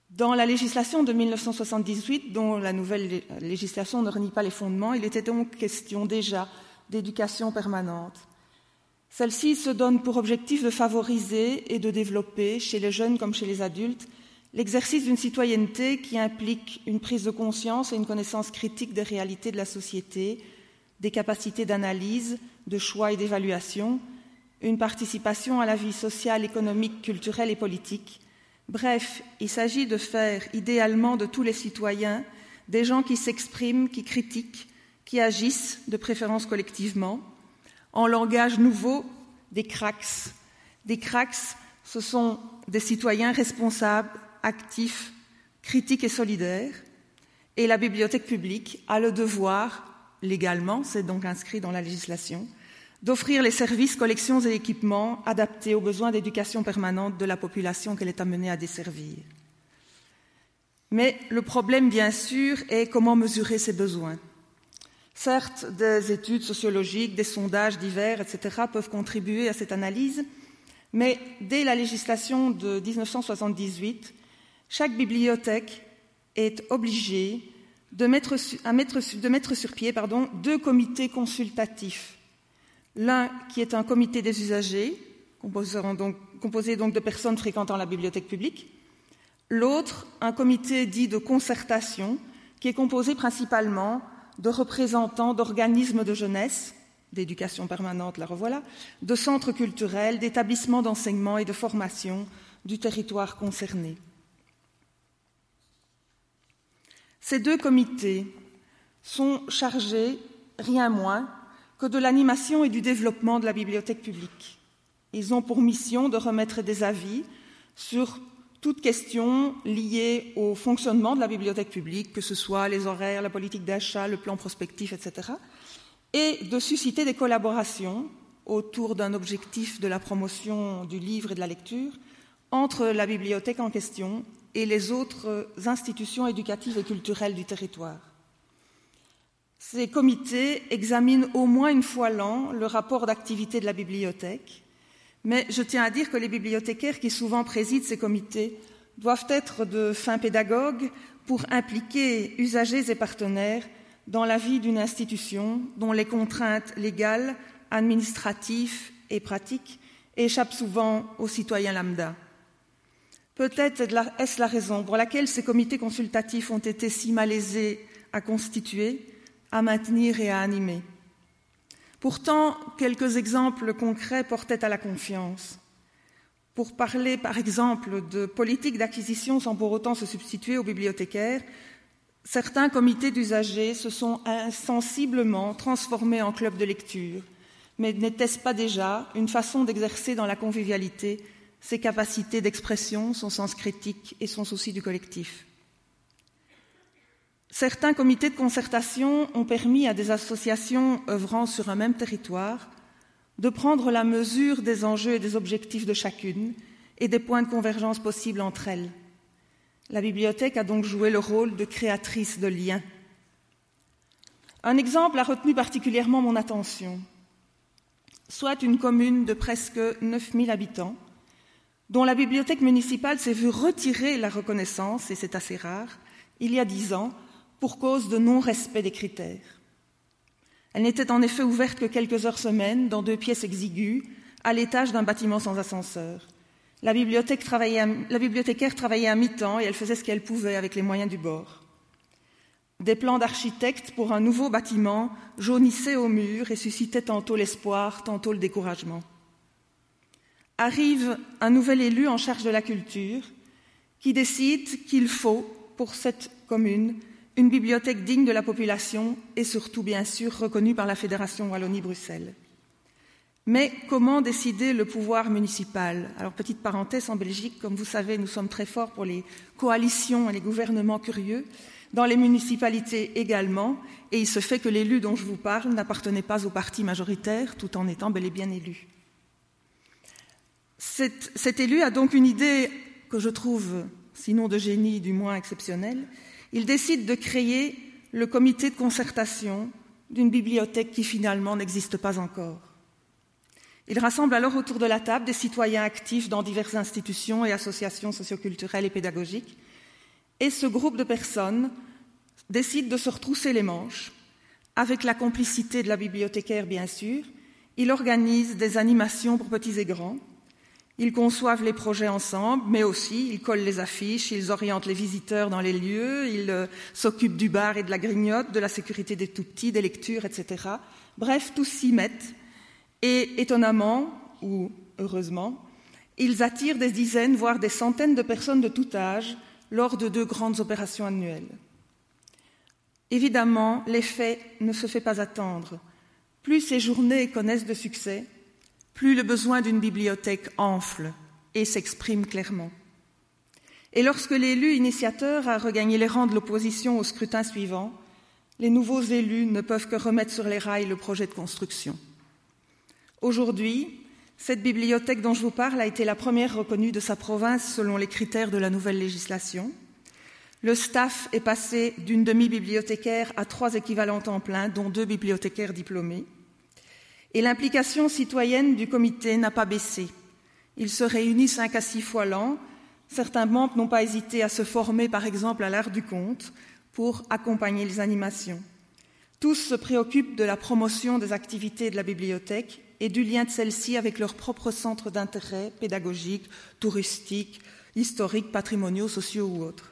Dans la législation de 1978, dont la nouvelle législation ne renie pas les fondements, il était donc question déjà d'éducation permanente. Celle-ci se donne pour objectif de favoriser et de développer, chez les jeunes comme chez les adultes, l'exercice d'une citoyenneté qui implique une prise de conscience et une connaissance critique des réalités de la société, des capacités d'analyse, de choix et d'évaluation, une participation à la vie sociale, économique, culturelle et politique. Bref, il s'agit de faire idéalement de tous les citoyens des gens qui s'expriment, qui critiquent, qui agissent, de préférence collectivement. En langage nouveau, des cracks. Des cracks, ce sont des citoyens responsables, actifs, critiques et solidaires. Et la bibliothèque publique a le devoir, légalement, c'est donc inscrit dans la législation, d'offrir les services, collections et équipements adaptés aux besoins d'éducation permanente de la population qu'elle est amenée à desservir. Mais le problème, bien sûr, est comment mesurer ces besoins. Certes, des études sociologiques, des sondages divers, etc. peuvent contribuer à cette analyse, mais dès la législation de 1978, chaque bibliothèque est obligée de mettre sur pied deux comités consultatifs. L'un qui est un comité des usagers, composé donc de personnes fréquentant la bibliothèque publique. L'autre, un comité dit de concertation, qui est composé principalement de représentants d'organismes de jeunesse, d'éducation permanente, la revoilà, de centres culturels, d'établissements d'enseignement et de formation du territoire concerné. Ces deux comités sont chargés, rien moins, que de l'animation et du développement de la bibliothèque publique. Ils ont pour mission de remettre des avis sur toute question liée au fonctionnement de la bibliothèque publique, que ce soit les horaires, la politique d'achat, le plan prospectif, etc., et de susciter des collaborations autour d'un objectif de la promotion du livre et de la lecture entre la bibliothèque en question et les autres institutions éducatives et culturelles du territoire. Ces comités examinent au moins une fois l'an le rapport d'activité de la bibliothèque, mais je tiens à dire que les bibliothécaires qui souvent président ces comités doivent être de fins pédagogues pour impliquer usagers et partenaires dans la vie d'une institution dont les contraintes légales, administratives et pratiques échappent souvent aux citoyens lambda. Peut-être est-ce la raison pour laquelle ces comités consultatifs ont été si malaisés à constituer, à maintenir et à animer. Pourtant, quelques exemples concrets portaient à la confiance. Pour parler, par exemple, de politique d'acquisition sans pour autant se substituer aux bibliothécaires, certains comités d'usagers se sont insensiblement transformés en clubs de lecture. Mais n'était-ce pas déjà une façon d'exercer dans la convivialité ses capacités d'expression, son sens critique et son souci du collectif ? Certains comités de concertation ont permis à des associations œuvrant sur un même territoire de prendre la mesure des enjeux et des objectifs de chacune et des points de convergence possibles entre elles. La bibliothèque a donc joué le rôle de créatrice de liens. Un exemple a retenu particulièrement mon attention. Soit une commune de presque 9000 habitants, dont la bibliothèque municipale s'est vue retirer la reconnaissance, et c'est assez rare, il y a 10 ans, pour cause de non-respect des critères. Elle n'était en effet ouverte que quelques heures semaine, dans 2 pièces exiguës, à l'étage d'un bâtiment sans ascenseur. La bibliothécaire travaillait à mi-temps et elle faisait ce qu'elle pouvait avec les moyens du bord. Des plans d'architectes pour un nouveau bâtiment jaunissaient au mur et suscitaient tantôt l'espoir, tantôt le découragement. Arrive un nouvel élu en charge de la culture qui décide qu'il faut, pour cette commune, une bibliothèque digne de la population et surtout, bien sûr, reconnue par la Fédération Wallonie-Bruxelles. Mais comment décider le pouvoir municipal ? Alors, petite parenthèse, en Belgique, comme vous savez, nous sommes très forts pour les coalitions et les gouvernements curieux, dans les municipalités également, et il se fait que l'élu dont je vous parle n'appartenait pas au parti majoritaire, tout en étant bel et bien élu. Cet élu a donc une idée que je trouve, sinon de génie, du moins exceptionnelle. Il décide de créer le comité de concertation d'une bibliothèque qui finalement n'existe pas encore. Il rassemble alors autour de la table des citoyens actifs dans diverses institutions et associations socioculturelles et pédagogiques Et ce groupe de personnes décide de se retrousser les manches, avec la complicité de la bibliothécaire bien sûr. Il organise des animations pour petits et grands. Ils conçoivent les projets ensemble, mais aussi ils collent les affiches, ils orientent les visiteurs dans les lieux, ils s'occupent du bar et de la grignote, de la sécurité des tout-petits, des lectures, etc. Bref, tous s'y mettent. Et étonnamment, ou heureusement, ils attirent des dizaines, voire des centaines de personnes de tout âge lors de 2 grandes opérations annuelles. Évidemment, l'effet ne se fait pas attendre. Plus ces journées connaissent de succès, plus le besoin d'une bibliothèque enfle et s'exprime clairement. Et lorsque l'élu initiateur a regagné les rangs de l'opposition au scrutin suivant, les nouveaux élus ne peuvent que remettre sur les rails le projet de construction. Aujourd'hui, cette bibliothèque dont je vous parle a été la première reconnue de sa province selon les critères de la nouvelle législation. Le staff est passé d'une demi-bibliothécaire à 3 équivalents temps plein, dont 2 bibliothécaires diplômés. Et l'implication citoyenne du comité n'a pas baissé. Il se réunit 5 à 6 fois l'an. Certains membres n'ont pas hésité à se former, par exemple, à l'art du conte pour accompagner les animations. Tous se préoccupent de la promotion des activités de la bibliothèque et du lien de celle-ci avec leurs propres centres d'intérêt pédagogiques, touristiques, historiques, patrimoniaux, sociaux ou autres.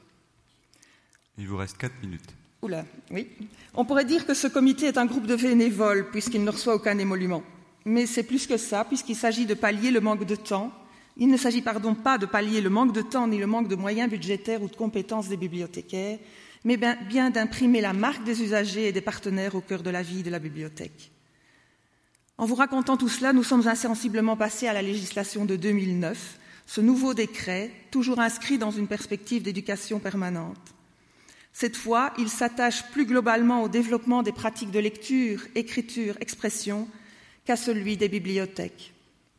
Il vous reste 4 minutes. Oula, oui. On pourrait dire que ce comité est un groupe de bénévoles puisqu'il ne reçoit aucun émolument. Mais c'est plus que ça, puisqu'il s'agit de pallier le manque de temps. Il ne s'agit pas de pallier le manque de temps ni le manque de moyens budgétaires ou de compétences des bibliothécaires, mais bien d'imprimer la marque des usagers et des partenaires au cœur de la vie de la bibliothèque. En vous racontant tout cela, nous sommes insensiblement passés à la législation de 2009, ce nouveau décret, toujours inscrit dans une perspective d'éducation permanente. Cette fois, il s'attache plus globalement au développement des pratiques de lecture, écriture, expression qu'à celui des bibliothèques.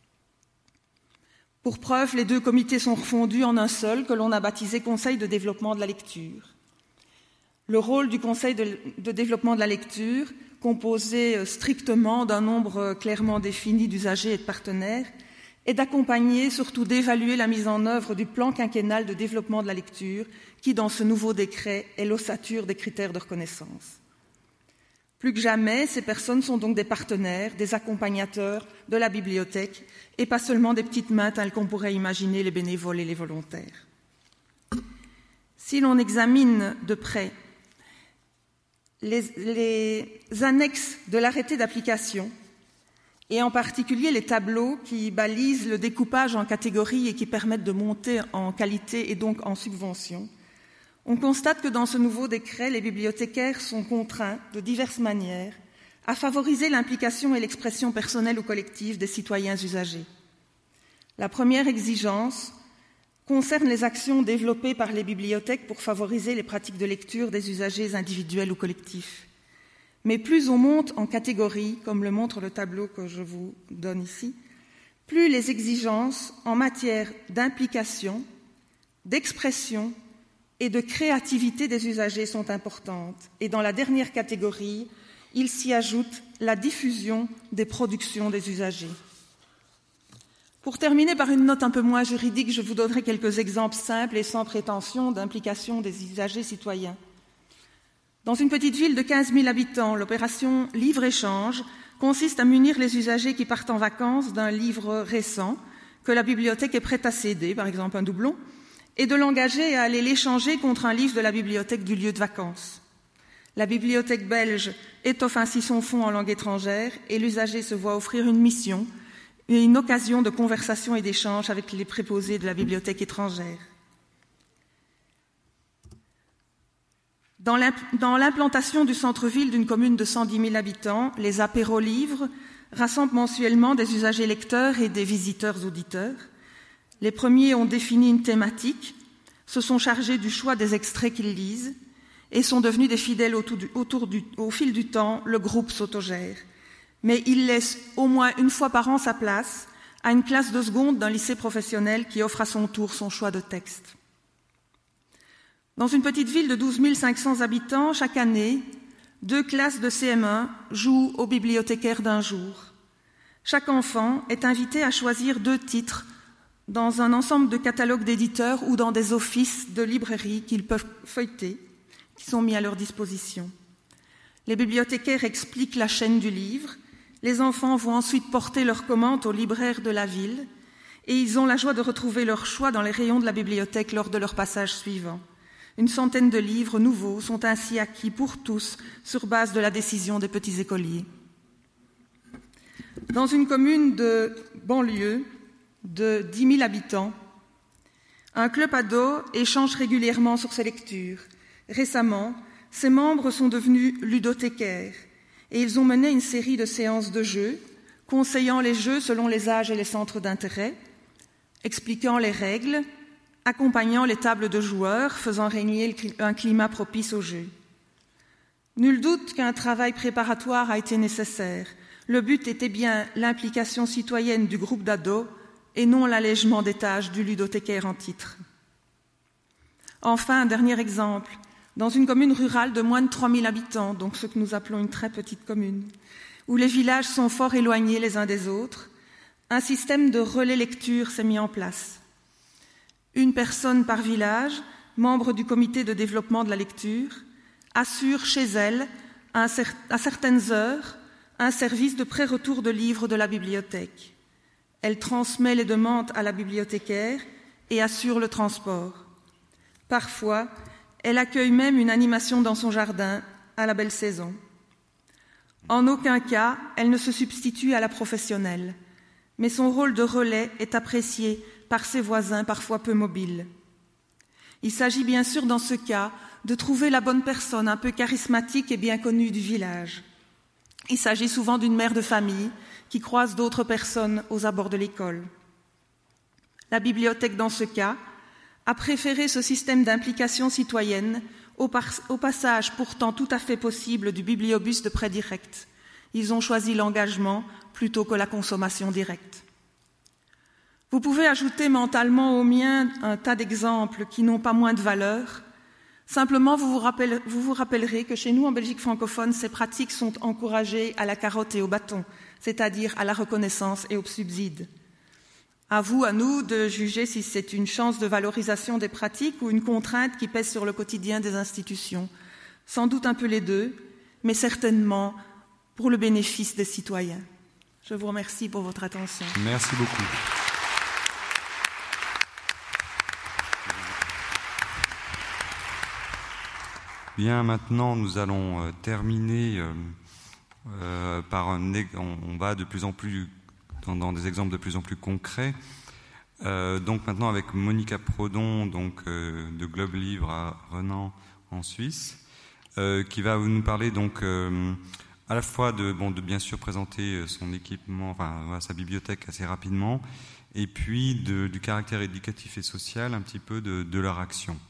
Pour preuve, les 2 comités sont refondus en un seul que l'on a baptisé Conseil de développement de la lecture. Le rôle du Conseil de développement de la lecture, composé strictement d'un nombre clairement défini d'usagers et de partenaires, est d'accompagner, surtout d'évaluer la mise en œuvre du plan quinquennal de développement de la lecture qui, dans ce nouveau décret, est l'ossature des critères de reconnaissance. Plus que jamais, ces personnes sont donc des partenaires, des accompagnateurs de la bibliothèque et pas seulement des petites mains telles qu'on pourrait imaginer les bénévoles et les volontaires. Si l'on examine de près les annexes de l'arrêté d'application, et en particulier les tableaux qui balisent le découpage en catégories et qui permettent de monter en qualité et donc en subvention, on constate que dans ce nouveau décret, les bibliothécaires sont contraints, de diverses manières, à favoriser l'implication et l'expression personnelle ou collective des citoyens usagers. La première exigence concerne les actions développées par les bibliothèques pour favoriser les pratiques de lecture des usagers individuels ou collectifs. Mais plus on monte en catégorie, comme le montre le tableau que je vous donne ici, plus les exigences en matière d'implication, d'expression et de créativité des usagers sont importantes. Et dans la dernière catégorie, il s'y ajoute la diffusion des productions des usagers. Pour terminer par une note un peu moins juridique, je vous donnerai quelques exemples simples et sans prétention d'implication des usagers citoyens. Dans une petite ville de 15 000 habitants, l'opération Livre-Échange consiste à munir les usagers qui partent en vacances d'un livre récent que la bibliothèque est prête à céder, par exemple un doublon, et de l'engager à aller l'échanger contre un livre de la bibliothèque du lieu de vacances. La bibliothèque belge étoffe ainsi son fonds en langue étrangère et l'usager se voit offrir une mission et une occasion de conversation et d'échange avec les préposés de la bibliothèque étrangère. Dans l'implantation du centre-ville d'une commune de 110 000 habitants, les apéros livres rassemblent mensuellement des usagers lecteurs et des visiteurs auditeurs. Les premiers ont défini une thématique, se sont chargés du choix des extraits qu'ils lisent et sont devenus des fidèles au fil du temps, le groupe s'autogère. Mais ils laissent au moins une fois par an sa place à une classe de seconde d'un lycée professionnel qui offre à son tour son choix de texte. Dans une petite ville de 12 500 habitants, chaque année, 2 classes de CM1 jouent au bibliothécaire d'un jour. Chaque enfant est invité à choisir 2 titres dans un ensemble de catalogues d'éditeurs ou dans des offices de librairie qu'ils peuvent feuilleter, qui sont mis à leur disposition. Les bibliothécaires expliquent la chaîne du livre, les enfants vont ensuite porter leurs commandes aux libraires de la ville et ils ont la joie de retrouver leur choix dans les rayons de la bibliothèque lors de leur passage suivant. Une centaine de livres nouveaux sont ainsi acquis pour tous sur base de la décision des petits écoliers. Dans une commune de banlieue de 10 000 habitants, un club ado échange régulièrement sur ses lectures. Récemment, ses membres sont devenus ludothécaires et ils ont mené une série de séances de jeux, conseillant les jeux selon les âges et les centres d'intérêt, expliquant les règles, accompagnant les tables de joueurs, faisant régner un climat propice au jeu. Nul doute qu'un travail préparatoire a été nécessaire. Le but était bien l'implication citoyenne du groupe d'ados et non l'allègement des tâches du ludothécaire en titre. Enfin, un dernier exemple. Dans une commune rurale de moins de 3 000 habitants, donc ce que nous appelons une très petite commune, où les villages sont fort éloignés les uns des autres, un système de relais lecture s'est mis en place. Une personne par village, membre du comité de développement de la lecture, assure chez elle, à certaines heures, un service de pré-retour de livres de la bibliothèque. Elle transmet les demandes à la bibliothécaire et assure le transport. Parfois, elle accueille même une animation dans son jardin à la belle saison. En aucun cas, elle ne se substitue à la professionnelle, mais son rôle de relais est apprécié par ses voisins parfois peu mobiles. Il s'agit bien sûr dans ce cas de trouver la bonne personne un peu charismatique et bien connue du village. Il s'agit souvent d'une mère de famille qui croise d'autres personnes aux abords de l'école. La bibliothèque, dans ce cas, a préféré ce système d'implication citoyenne au passage pourtant tout à fait possible du bibliobus de prêt direct. Ils ont choisi l'engagement plutôt que la consommation directe. Vous pouvez ajouter mentalement au mien un tas d'exemples qui n'ont pas moins de valeur. Simplement, vous vous rappellerez que chez nous, en Belgique francophone, ces pratiques sont encouragées à la carotte et au bâton, c'est-à-dire à la reconnaissance et au subside. À vous, à nous, de juger si c'est une chance de valorisation des pratiques ou une contrainte qui pèse sur le quotidien des institutions. Sans doute un peu les deux, mais certainement pour le bénéfice des citoyens. Je vous remercie pour votre attention. Merci beaucoup. Bien, maintenant, nous allons terminer par on va de plus en plus dans des exemples de plus en plus concrets. Donc maintenant avec Monica Prodon, donc de Globe Livre à Renan en Suisse, qui va nous parler donc à la fois de bien sûr présenter son équipement, sa bibliothèque assez rapidement, et puis du caractère éducatif et social un petit peu de leur action.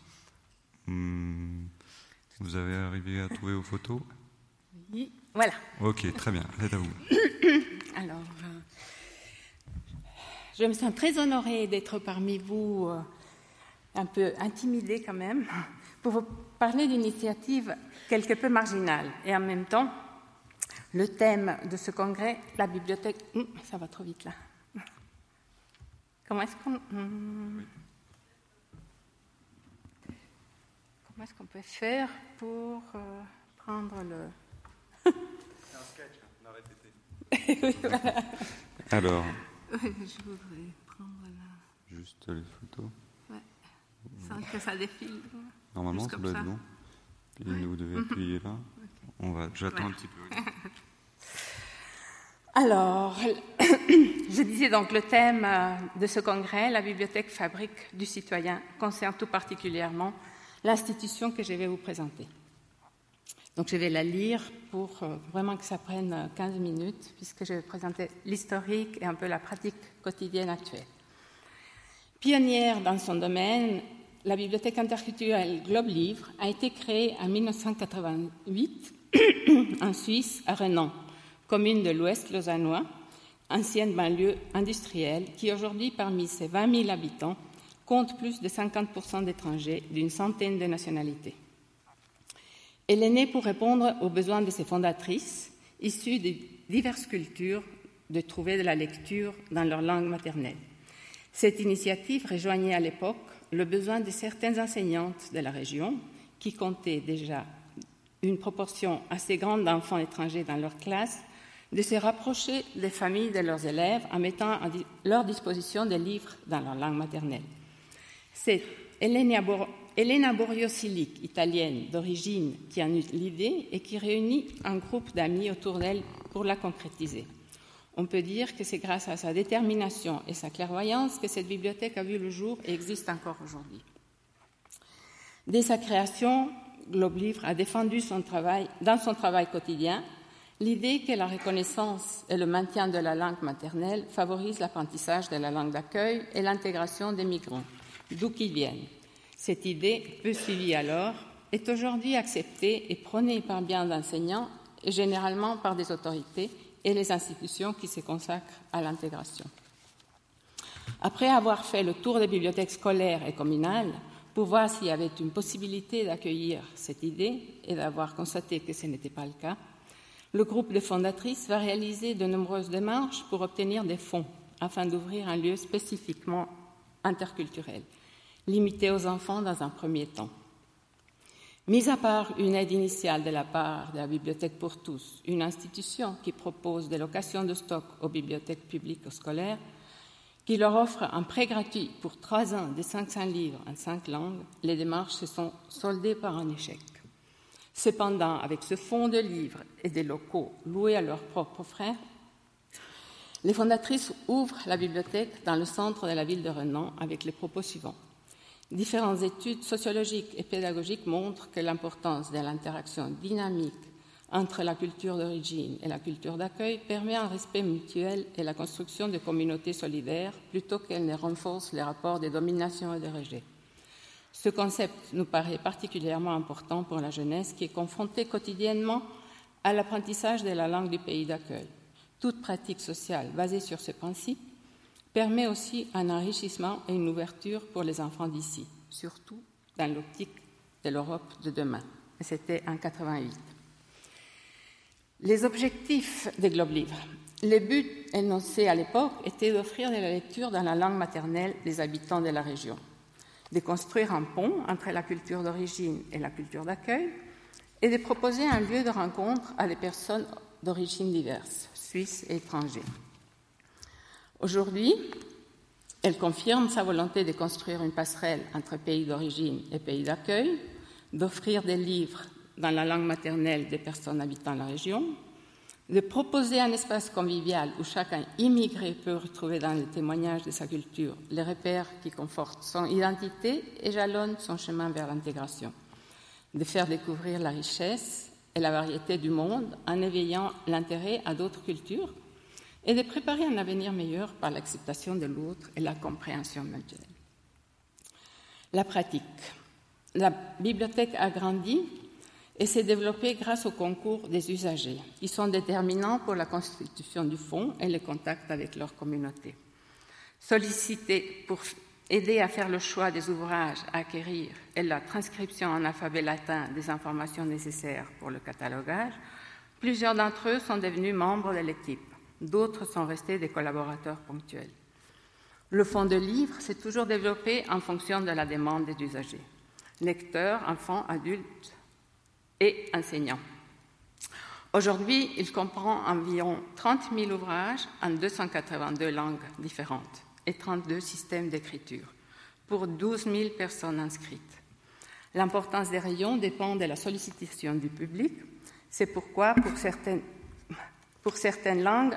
Vous avez arrivé à trouver vos photos ? Oui, voilà. Ok, très bien, c'est à vous. Alors, je me sens très honorée d'être parmi vous, un peu intimidée quand même, pour vous parler d'une initiative quelque peu marginale. Et en même temps, le thème de ce congrès, la bibliothèque... ça va trop vite là. Comment est-ce qu'on peut faire pour prendre le... C'est un sketch, on a répété. Oui, voilà. Alors... Je voudrais prendre là. Juste les photos. Ouais. Sans que ça défile. Normalement, ça doit être bon. Puis vous devez appuyer là. Okay. J'attends un petit peu. Alors, je disais donc le thème de ce congrès, la bibliothèque fabrique du citoyen, concerne tout particulièrement l'institution que je vais vous présenter. Donc je vais la lire pour vraiment que ça prenne 15 minutes, puisque je vais présenter l'historique et un peu la pratique quotidienne actuelle. Pionnière dans son domaine, la bibliothèque interculturelle Globe Livre a été créée en 1988 en Suisse, à Renan, commune de l'Ouest lausannois, ancienne banlieue industrielle, qui aujourd'hui, parmi ses 20 000 habitants, compte plus de 50% d'étrangers d'une centaine de nationalités. Elle est née pour répondre aux besoins de ses fondatrices, issues de diverses cultures, de trouver de la lecture dans leur langue maternelle. Cette initiative rejoignait à l'époque le besoin de certaines enseignantes de la région, qui comptaient déjà une proportion assez grande d'enfants étrangers dans leur classe, de se rapprocher des familles de leurs élèves en mettant à leur disposition des livres dans leur langue maternelle. C'est Elena Borio-Silic, italienne d'origine, qui en eut l'idée et qui réunit un groupe d'amis autour d'elle pour la concrétiser. On peut dire que c'est grâce à sa détermination et sa clairvoyance que cette bibliothèque a vu le jour et existe encore aujourd'hui. Dès sa création, Globe-Livre a défendu dans son travail quotidien l'idée que la reconnaissance et le maintien de la langue maternelle favorisent l'apprentissage de la langue d'accueil et l'intégration des migrants, d'où qu'ils viennent. Cette idée, peu suivie alors, est aujourd'hui acceptée et prônée par bien d'enseignants et généralement par des autorités et les institutions qui se consacrent à l'intégration. Après avoir fait le tour des bibliothèques scolaires et communales pour voir s'il y avait une possibilité d'accueillir cette idée et d'avoir constaté que ce n'était pas le cas, le groupe de fondatrices va réaliser de nombreuses démarches pour obtenir des fonds afin d'ouvrir un lieu spécifiquement interculturel, limité aux enfants dans un premier temps. Mis à part une aide initiale de la part de la Bibliothèque pour tous, une institution qui propose des locations de stock aux bibliothèques publiques ou scolaires, qui leur offre un prêt gratuit pour 3 ans de 500 livres en 5 langues, les démarches se sont soldées par un échec. Cependant, avec ce fonds de livres et des locaux loués à leurs propres frais, les fondatrices ouvrent la bibliothèque dans le centre de la ville de Renan avec les propos suivants. Différentes études sociologiques et pédagogiques montrent que l'importance de l'interaction dynamique entre la culture d'origine et la culture d'accueil permet un respect mutuel et la construction de communautés solidaires plutôt qu'elle ne renforce les rapports de domination et de rejet. Ce concept nous paraît particulièrement important pour la jeunesse qui est confrontée quotidiennement à l'apprentissage de la langue du pays d'accueil. Toute pratique sociale basée sur ce principe permet aussi un enrichissement et une ouverture pour les enfants d'ici, surtout dans l'optique de l'Europe de demain. Et c'était en 1988. Les objectifs des Globe-Livres. Les buts énoncés à l'époque étaient d'offrir de la lecture dans la langue maternelle des habitants de la région, de construire un pont entre la culture d'origine et la culture d'accueil et de proposer un lieu de rencontre à des personnes d'origines diverses, suisses et étrangers. Aujourd'hui, elle confirme sa volonté de construire une passerelle entre pays d'origine et pays d'accueil, d'offrir des livres dans la langue maternelle des personnes habitant la région, de proposer un espace convivial où chacun immigré peut retrouver dans les témoignages de sa culture les repères qui confortent son identité et jalonnent son chemin vers l'intégration, de faire découvrir la richesse et la variété du monde en éveillant l'intérêt à d'autres cultures et de préparer un avenir meilleur par l'acceptation de l'autre et la compréhension mutuelle. La pratique. La bibliothèque a grandi et s'est développée grâce au concours des usagers, qui sont déterminants pour la constitution du fonds et les contacts avec leur communauté. Sollicités pour aider à faire le choix des ouvrages à acquérir et la transcription en alphabet latin des informations nécessaires pour le catalogage, plusieurs d'entre eux sont devenus membres de l'équipe. D'autres sont restés des collaborateurs ponctuels. Le fonds de livres s'est toujours développé en fonction de la demande des usagers, lecteurs, enfants, adultes et enseignants. Aujourd'hui, il comprend environ 30 000 ouvrages en 282 langues différentes et 32 systèmes d'écriture, pour 12 000 personnes inscrites. L'importance des rayons dépend de la sollicitation du public. C'est pourquoi, pour certaines langues,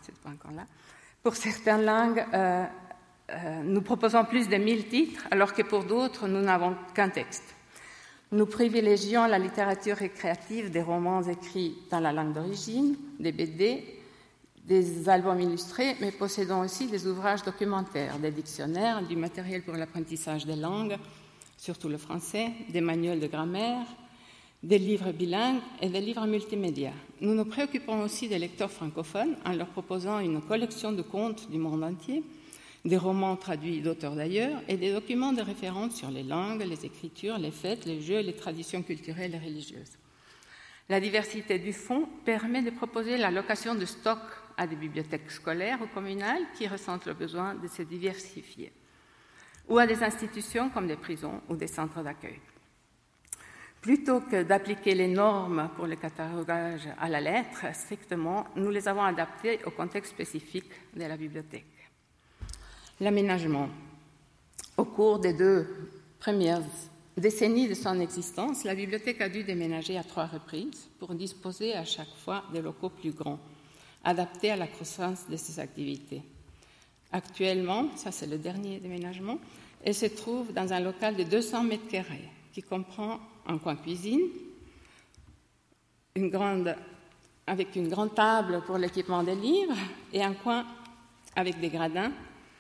nous proposons plus de 1000 titres, alors que pour d'autres, nous n'avons qu'un texte. Nous privilégions la littérature récréative des romans écrits dans la langue d'origine, des BD, des albums illustrés, mais possédons aussi des ouvrages documentaires, des dictionnaires, du matériel pour l'apprentissage des langues, surtout le français, des manuels de grammaire, des livres bilingues et des livres multimédia. Nous nous préoccupons aussi des lecteurs francophones en leur proposant une collection de contes du monde entier, des romans traduits d'auteurs d'ailleurs et des documents de référence sur les langues, les écritures, les fêtes, les jeux et les traditions culturelles et religieuses. La diversité du fonds permet de proposer la location de stocks à des bibliothèques scolaires ou communales qui ressentent le besoin de se diversifier, ou à des institutions comme des prisons ou des centres d'accueil. Plutôt que d'appliquer les normes pour le catalogage à la lettre, strictement, nous les avons adaptées au contexte spécifique de la bibliothèque. L'aménagement. Au cours des 2 premières décennies de son existence, la bibliothèque a dû déménager à 3 reprises pour disposer à chaque fois de locaux plus grands, adaptés à la croissance de ses activités. Actuellement, ça c'est le dernier déménagement, elle se trouve dans un local de 200 mètres carrés qui comprend un coin cuisine, avec une grande table pour l'équipement des livres et un coin avec des gradins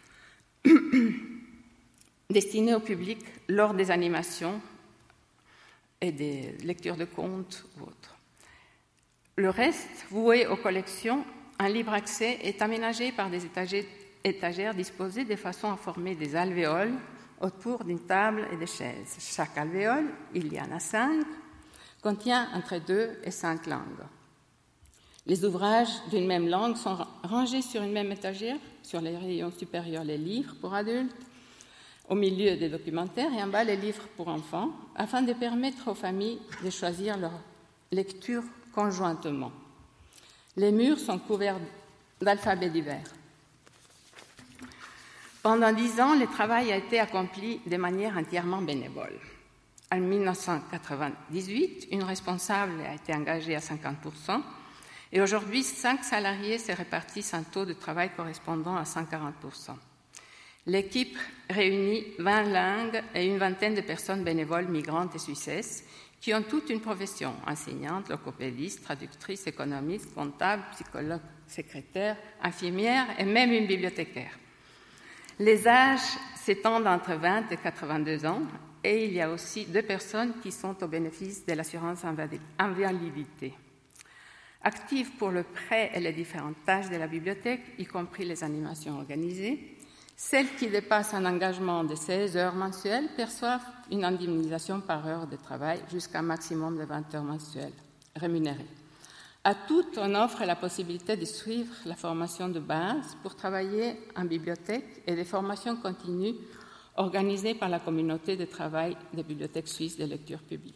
destinés au public lors des animations et des lectures de contes ou autres. Le reste, voué aux collections, en libre accès, est aménagé par des étagères disposées de façon à former des alvéoles autour d'une table et des chaises. Chaque alvéole, il y en a 5, contient entre 2 et 5 langues. Les ouvrages d'une même langue sont rangés sur une même étagère, sur les rayons supérieurs les livres pour adultes, au milieu des documentaires et en bas les livres pour enfants, afin de permettre aux familles de choisir leur lecture conjointement. Les murs sont couverts d'alphabets divers. Pendant 10 ans, le travail a été accompli de manière entièrement bénévole. En 1998, une responsable a été engagée à 50% et aujourd'hui, 5 salariés se répartissent un taux de travail correspondant à 140%. L'équipe réunit 20 langues et une vingtaine de personnes bénévoles migrantes et suissesses qui ont toute une profession, enseignantes, logopédistes, traductrices, économistes, comptables, psychologues, secrétaires, infirmières et même une bibliothécaire. Les âges s'étendent entre 20 et 82 ans et il y a aussi 2 personnes qui sont au bénéfice de l'assurance invalidité. Actives pour le prêt et les différentes tâches de la bibliothèque, y compris les animations organisées, celles qui dépassent un engagement de 16 heures mensuelles perçoivent une indemnisation par heure de travail jusqu'à un maximum de 20 heures mensuelles rémunérées. À toutes, on offre la possibilité de suivre la formation de base pour travailler en bibliothèque et des formations continues organisées par la communauté de travail des bibliothèques suisses de lecture publique.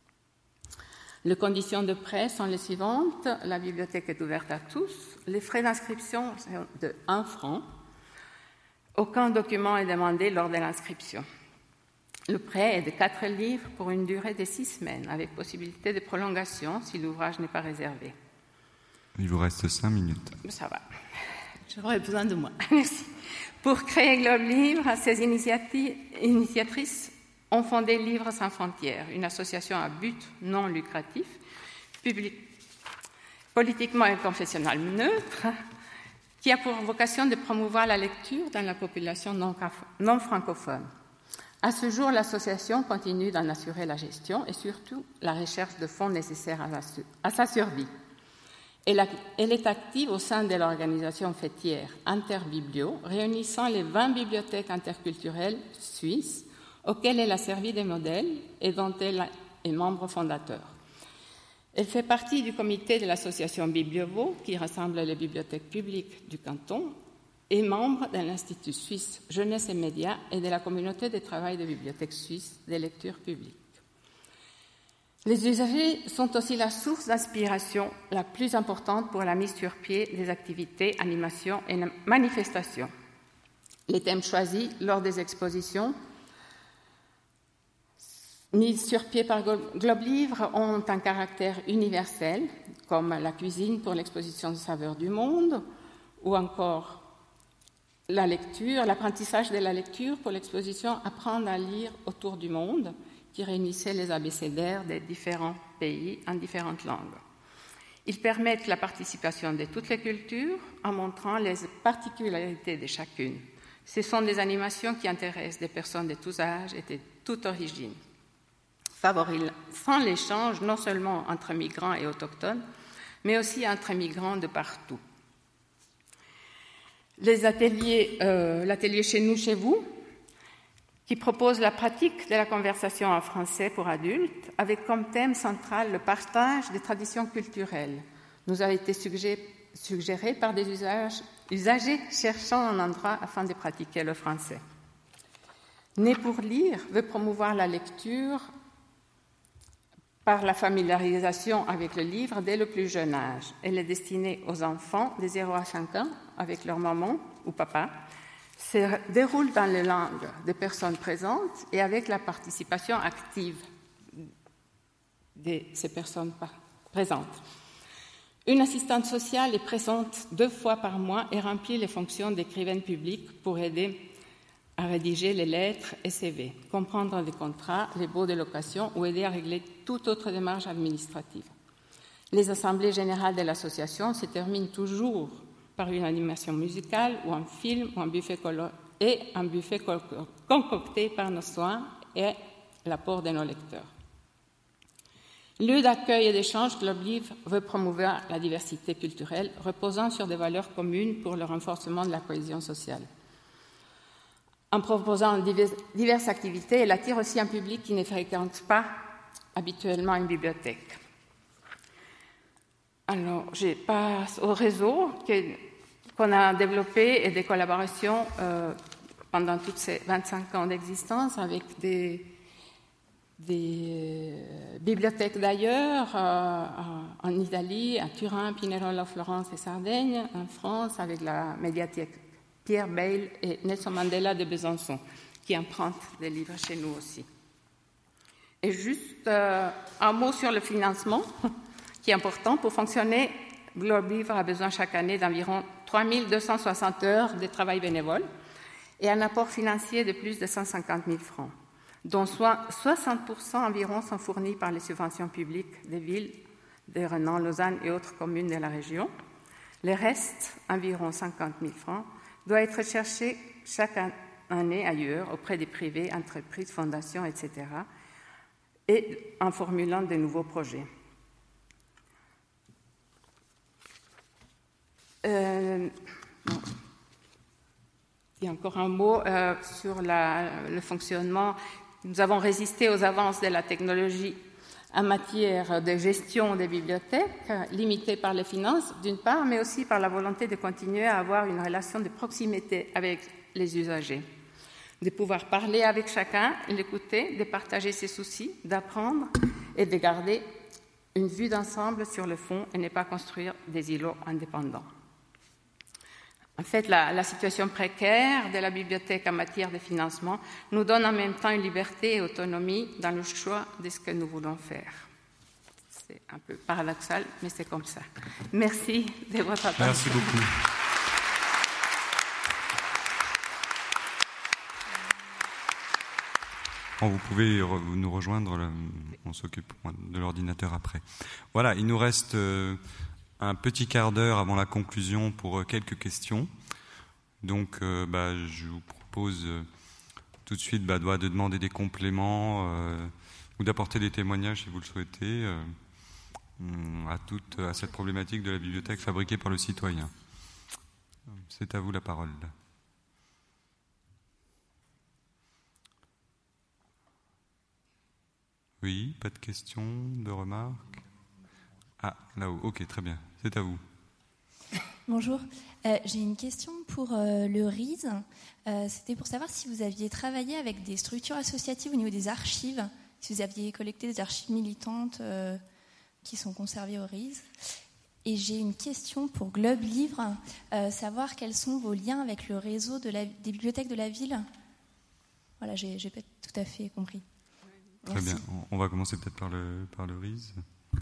Les conditions de prêt sont les suivantes. La bibliothèque est ouverte à tous. Les frais d'inscription sont de 1 franc. Aucun document est demandé lors de l'inscription. Le prêt est de 4 livres pour une durée de 6 semaines, avec possibilité de prolongation si l'ouvrage n'est pas réservé. Il vous reste 5 minutes. Ça va. J'aurais besoin de moi. Merci. Pour créer Globe Livre, ces initiatrices ont fondé Livres sans frontières, une association à but non lucratif, politiquement et confessionnellement neutre, qui a pour vocation de promouvoir la lecture dans la population non francophone. À ce jour, l'association continue d'en assurer la gestion et surtout la recherche de fonds nécessaires à sa survie. Elle est active au sein de l'organisation fêtière Interbiblio, réunissant les 20 bibliothèques interculturelles suisses auxquelles elle a servi de modèle et dont elle est membre fondateur. Elle fait partie du comité de l'association Bibliovo, qui rassemble les bibliothèques publiques du canton, et membre de l'Institut suisse Jeunesse et Médias et de la communauté de travail des bibliothèques suisses de lecture publique. Les usagers sont aussi la source d'inspiration la plus importante pour la mise sur pied des activités, animations et manifestations. Les thèmes choisis lors des expositions mises sur pied par Globe Livre ont un caractère universel, comme la cuisine pour l'exposition de saveurs du monde, ou encore la lecture, l'apprentissage de la lecture pour l'exposition Apprendre à lire autour du monde, qui réunissait les abécédaires des différents pays en différentes langues. Ils permettent la participation de toutes les cultures en montrant les particularités de chacune. Ce sont des animations qui intéressent des personnes de tous âges et de toute origine, favorisant l'échange non seulement entre migrants et autochtones, mais aussi entre migrants de partout. L'atelier Chez nous, chez vous qui propose la pratique de la conversation en français pour adultes, avec comme thème central le partage des traditions culturelles. Nous a été suggéré par des usagers cherchant un endroit afin de pratiquer le français. Né pour lire veut promouvoir la lecture par la familiarisation avec le livre dès le plus jeune âge. Elle est destinée aux enfants de 0 à 5 ans avec leur maman ou papa, se déroule dans les langues des personnes présentes et avec la participation active de ces personnes présentes. Une assistante sociale est présente 2 fois par mois et remplit les fonctions d'écrivaine publique pour aider à rédiger les lettres et CV, comprendre des contrats, les baux de location ou aider à régler toute autre démarche administrative. Les assemblées générales de l'association se terminent toujours par une animation musicale ou un film ou un buffet concocté par nos soins et l'apport de nos lecteurs. Lieu d'accueil et d'échange, Globe Livre veut promouvoir la diversité culturelle reposant sur des valeurs communes pour le renforcement de la cohésion sociale. En proposant diverses activités, elle attire aussi un public qui ne fréquente pas habituellement une bibliothèque. Alors, je passe au réseau qu'on a développé et des collaborations pendant toutes ces 25 ans d'existence avec des bibliothèques d'ailleurs, en Italie, à Turin, Pinerolo, Florence et Sardaigne, en France avec la médiathèque Pierre Bayle et Nelson Mandela de Besançon, qui empruntent des livres chez nous aussi. Et juste un mot sur le financement, qui est important. Pour fonctionner, Globe Livre a besoin chaque année d'environ 3260 heures de travail bénévole et un apport financier de plus de 150 000 francs, dont soit 60% environ sont fournis par les subventions publiques des villes de Renan, Lausanne et autres communes de la région. Le reste, environ 50 000 francs, doit être cherché chaque année ailleurs, auprès des privés, entreprises, fondations, etc., et en formulant de nouveaux projets. Il y a encore un mot sur le fonctionnement. Nous avons résisté aux avances de la technologie en matière de gestion des bibliothèques, limitées par les finances d'une part, mais aussi par la volonté de continuer à avoir une relation de proximité avec les usagers, de pouvoir parler avec chacun, l'écouter, de partager ses soucis, d'apprendre et de garder une vue d'ensemble sur le fond et ne pas construire des îlots indépendants. En fait, la situation précaire de la bibliothèque en matière de financement nous donne en même temps une liberté et autonomie dans le choix de ce que nous voulons faire. C'est un peu paradoxal, mais c'est comme ça. Merci de votre attention. Merci beaucoup. Bon, vous pouvez nous rejoindre, on s'occupe de l'ordinateur après. Voilà, il nous reste un petit quart d'heure avant la conclusion pour quelques questions. Donc, je vous propose tout de suite de demander des compléments ou d'apporter des témoignages, si vous le souhaitez, à cette problématique de la bibliothèque fabriquée par le citoyen. C'est à vous la parole. Oui, pas de questions, de remarques? Ah, là-haut, ok, très bien, c'est à vous. Bonjour, j'ai une question pour le RISE. C'était pour savoir si vous aviez travaillé avec des structures associatives au niveau des archives, si vous aviez collecté des archives militantes qui sont conservées au RISE. Et j'ai une question pour Globe Livre, savoir quels sont vos liens avec le réseau des bibliothèques de la ville. Voilà, j'ai pas tout à fait compris. Très bien, on va commencer peut-être par le RISE.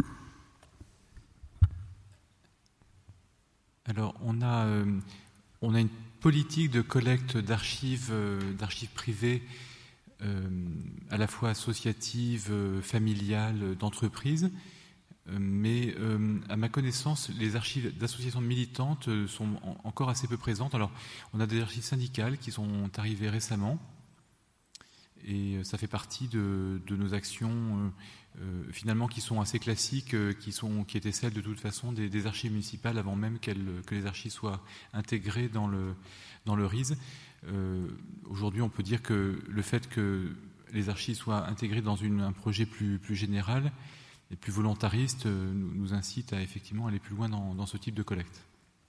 Alors, on a une politique de collecte d'archives privées, à la fois associatives, familiales, d'entreprises. Mais à ma connaissance, les archives d'associations militantes sont encore assez peu présentes. Alors, on a des archives syndicales qui sont arrivées récemment. Et ça fait partie de nos actions finalement qui sont assez classiques, qui étaient celles de toute façon des archives municipales avant même que les archives soient intégrées dans le RIS. Aujourd'hui, on peut dire que le fait que les archives soient intégrées dans un projet plus général et plus volontariste nous incite à effectivement aller plus loin dans ce type de collecte.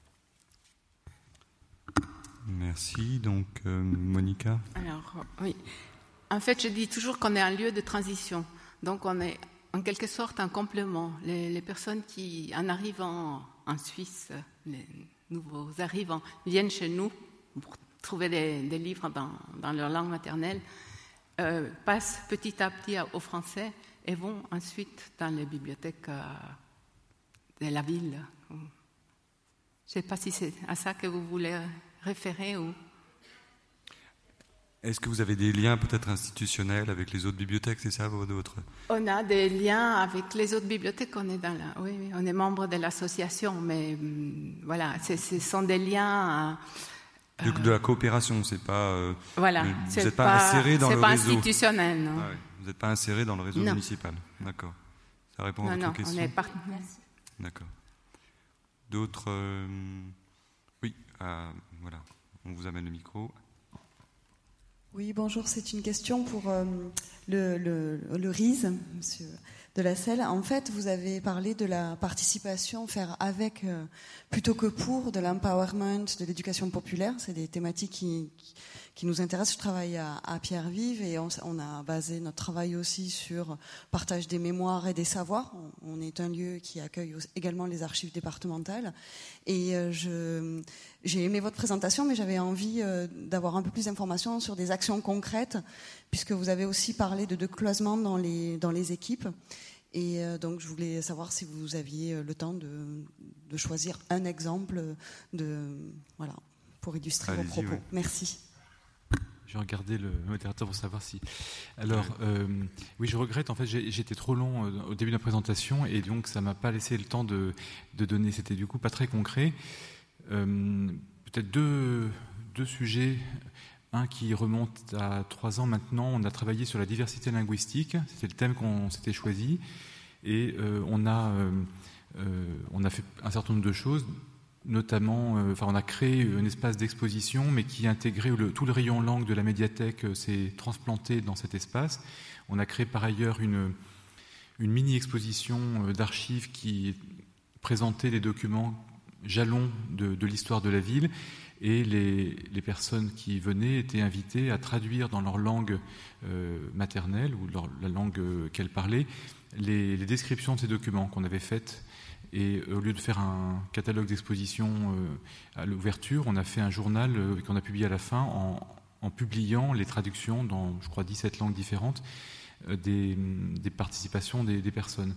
Merci. Donc, Monica. Alors, oui. En fait, je dis toujours qu'on est un lieu de transition. Donc, on est en quelque sorte un complément. Les personnes qui, en arrivant en Suisse, les nouveaux arrivants, viennent chez nous pour trouver des livres dans leur langue maternelle, passent petit à petit au français et vont ensuite dans les bibliothèques de la ville. Je ne sais pas si c'est à ça que vous voulez référer ou... Est-ce que vous avez des liens peut-être institutionnels avec les autres bibliothèques, c'est ça votre... On a des liens avec les autres bibliothèques, oui, on est membre de l'association, mais voilà, ce sont des liens... De la coopération, c'est pas... voilà, vous n'êtes pas inséré dans le réseau. C'est pas institutionnel, non. Ah oui, vous n'êtes pas inséré dans le réseau municipal, d'accord. Ça répond à votre question. On est partenaire. D'accord. D'autres... Oui, voilà, on vous amène le micro. Oui, bonjour, c'est une question pour le RIS, monsieur Delacelle. En fait, vous avez parlé de la participation, faire avec plutôt que pour, de l'empowerment, de l'éducation populaire. C'est des thématiques qui nous intéressent. Je travaille à Pierre-Vive et on a basé notre travail aussi sur partage des mémoires et des savoirs. On est un lieu qui accueille également les archives départementales. Et j'ai aimé votre présentation, mais j'avais envie d'avoir un peu plus d'informations sur des actions concrètes, puisque vous avez aussi parlé de cloisement dans les équipes. Et donc, je voulais savoir si vous aviez le temps de choisir un exemple pour illustrer vos propos. Oui. Merci. Je vais regarder le modérateur pour savoir si... Alors, oui, je regrette, en fait, j'étais trop long au début de la présentation et donc ça ne m'a pas laissé le temps de donner, c'était du coup pas très concret. Peut-être deux sujets. Un qui remonte à 3 ans maintenant, on a travaillé sur la diversité linguistique, c'était le thème qu'on s'était choisi, et on a fait un certain nombre de choses, notamment, on a créé un espace d'exposition, mais qui intégrait tout le rayon langue de la médiathèque, s'est transplanté dans cet espace. On a créé par ailleurs une mini-exposition d'archives qui présentait des documents jalons de l'histoire de la ville, et les personnes qui venaient étaient invitées à traduire dans leur langue maternelle, ou la langue qu'elles parlaient, les descriptions de ces documents qu'on avait faites. Et au lieu de faire un catalogue d'exposition à l'ouverture, on a fait un journal qu'on a publié à la fin en publiant les traductions dans, je crois, 17 langues différentes des participations des personnes.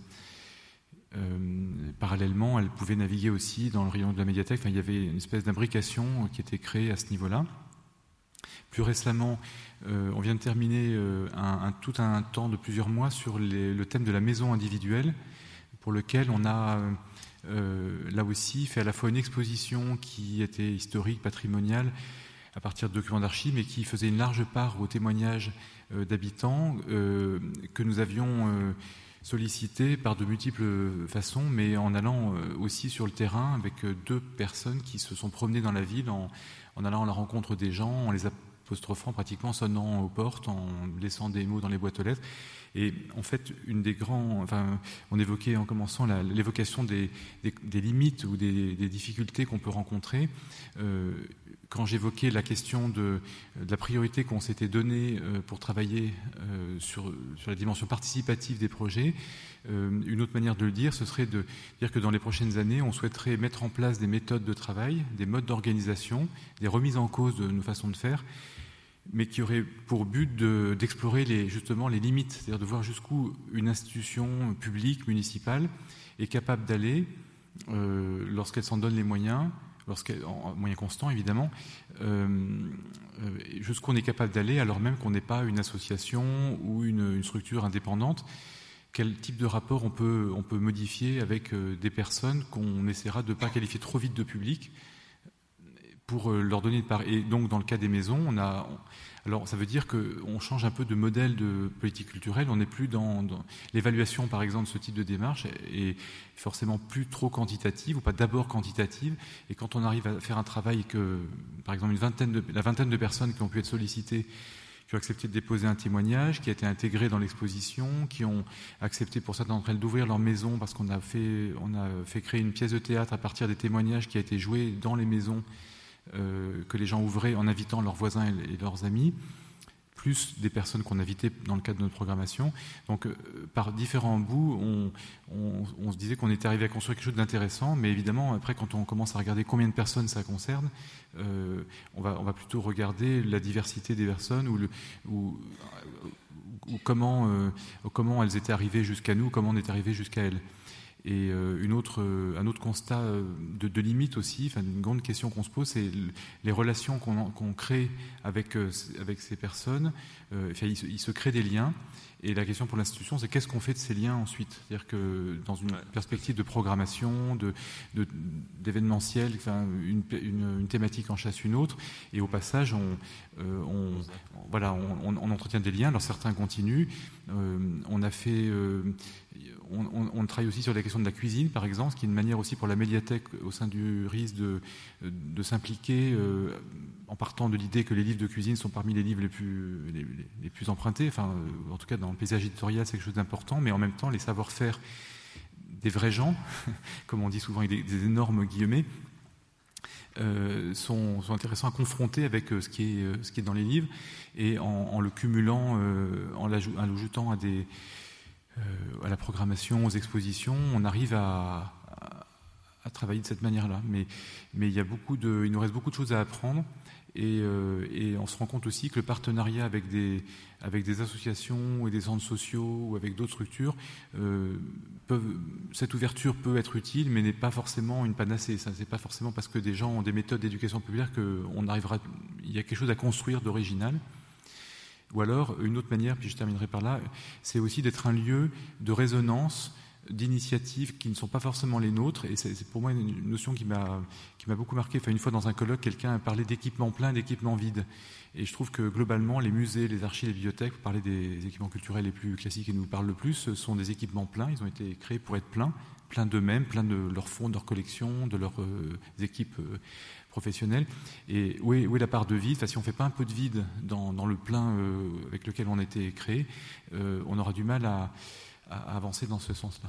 Parallèlement, elle pouvait naviguer aussi dans le rayon de la médiathèque. Enfin, il y avait une espèce d'imbrication qui était créée à ce niveau-là. Plus récemment, on vient de terminer tout un temps de plusieurs mois sur le thème de la maison individuelle, pour lequel on a là aussi fait à la fois une exposition qui était historique, patrimoniale, à partir de documents d'archives, mais qui faisait une large part aux témoignages d'habitants que nous avions sollicité par de multiples façons, mais en allant aussi sur le terrain avec 2 personnes qui se sont promenées dans la ville en allant à la rencontre des gens, en les apostrophant pratiquement, sonnant aux portes, en laissant des mots dans les boîtes aux lettres. Et en fait, on évoquait en commençant l'évocation des limites ou des difficultés qu'on peut rencontrer. Quand j'évoquais la question de la priorité qu'on s'était donnée pour travailler sur la dimension participative des projets, une autre manière de le dire, ce serait de dire que dans les prochaines années, on souhaiterait mettre en place des méthodes de travail, des modes d'organisation, des remises en cause de nos façons de faire, mais qui aurait pour but d'explorer justement les limites, c'est-à-dire de voir jusqu'où une institution publique, municipale, est capable d'aller lorsqu'elle s'en donne les moyens, en moyens constants évidemment, jusqu'où on est capable d'aller alors même qu'on n'est pas une association ou une structure indépendante. Quel type de rapport on peut modifier avec des personnes qu'on essaiera de ne pas qualifier trop vite de public, pour leur donner de part. Et donc, dans le cas des maisons, alors, ça veut dire qu'on change un peu de modèle de politique culturelle. On n'est plus dans l'évaluation, par exemple, de ce type de démarche est forcément plus trop quantitative ou pas d'abord quantitative. Et quand on arrive à faire un travail que, par exemple, la vingtaine de personnes qui ont pu être sollicitées, qui ont accepté de déposer un témoignage, qui a été intégré dans l'exposition, qui ont accepté pour certaines d'entre elles d'ouvrir leur maison parce qu'on a fait créer une pièce de théâtre à partir des témoignages qui a été joué dans les maisons que les gens ouvraient en invitant leurs voisins et leurs amis, plus des personnes qu'on invitait dans le cadre de notre programmation. Donc, par différents bouts, on se disait qu'on était arrivé à construire quelque chose d'intéressant, mais évidemment, après, quand on commence à regarder combien de personnes ça concerne, on va plutôt regarder la diversité des personnes ou comment elles étaient arrivées jusqu'à nous, comment on est arrivé jusqu'à elles. Et un autre constat de limite aussi, une grande question qu'on se pose, c'est les relations qu'on crée avec ces personnes. Il se crée des liens. Et la question pour l'institution, c'est qu'est-ce qu'on fait de ces liens ensuite ? C'est-à-dire que dans une perspective de programmation, d'événementiel, une thématique en chasse une autre, et au passage, on entretient des liens. Alors certains continuent. On travaille aussi sur la question de la cuisine, par exemple, ce qui est une manière aussi pour la médiathèque au sein du RIS de s'impliquer en partant de l'idée que les livres de cuisine sont parmi les livres les plus empruntés. En tout cas, dans le paysage éditorial, c'est quelque chose d'important, mais en même temps, les savoir-faire des vrais gens, comme on dit souvent avec des énormes guillemets, sont intéressants à confronter avec ce qui est dans les livres, et en le cumulant, en l'ajoutant à la programmation, aux expositions, on arrive à travailler de cette manière-là. Mais il nous reste beaucoup de choses à apprendre, et on se rend compte aussi que le partenariat avec des associations ou des centres sociaux ou avec d'autres structures, cette ouverture peut être utile, mais n'est pas forcément une panacée. Ça, c'est pas forcément parce que des gens ont des méthodes d'éducation populaire il y a quelque chose à construire d'original. Ou alors, une autre manière, puis je terminerai par là, c'est aussi d'être un lieu de résonance, d'initiatives qui ne sont pas forcément les nôtres. Et c'est pour moi une notion qui m'a beaucoup marqué. Une fois dans un colloque, quelqu'un a parlé d'équipements pleins, d'équipements vides. Et je trouve que globalement, les musées, les archives, les bibliothèques, pour parler des équipements culturels les plus classiques qui nous parlent le plus, sont des équipements pleins. Ils ont été créés pour être pleins d'eux-mêmes, pleins de leurs fonds, de leurs collections, de leurs équipes professionnels. Et où est la part de vide ? Si on ne fait pas un peu de vide dans le plein avec lequel on a été créé, on aura du mal à avancer dans ce sens-là.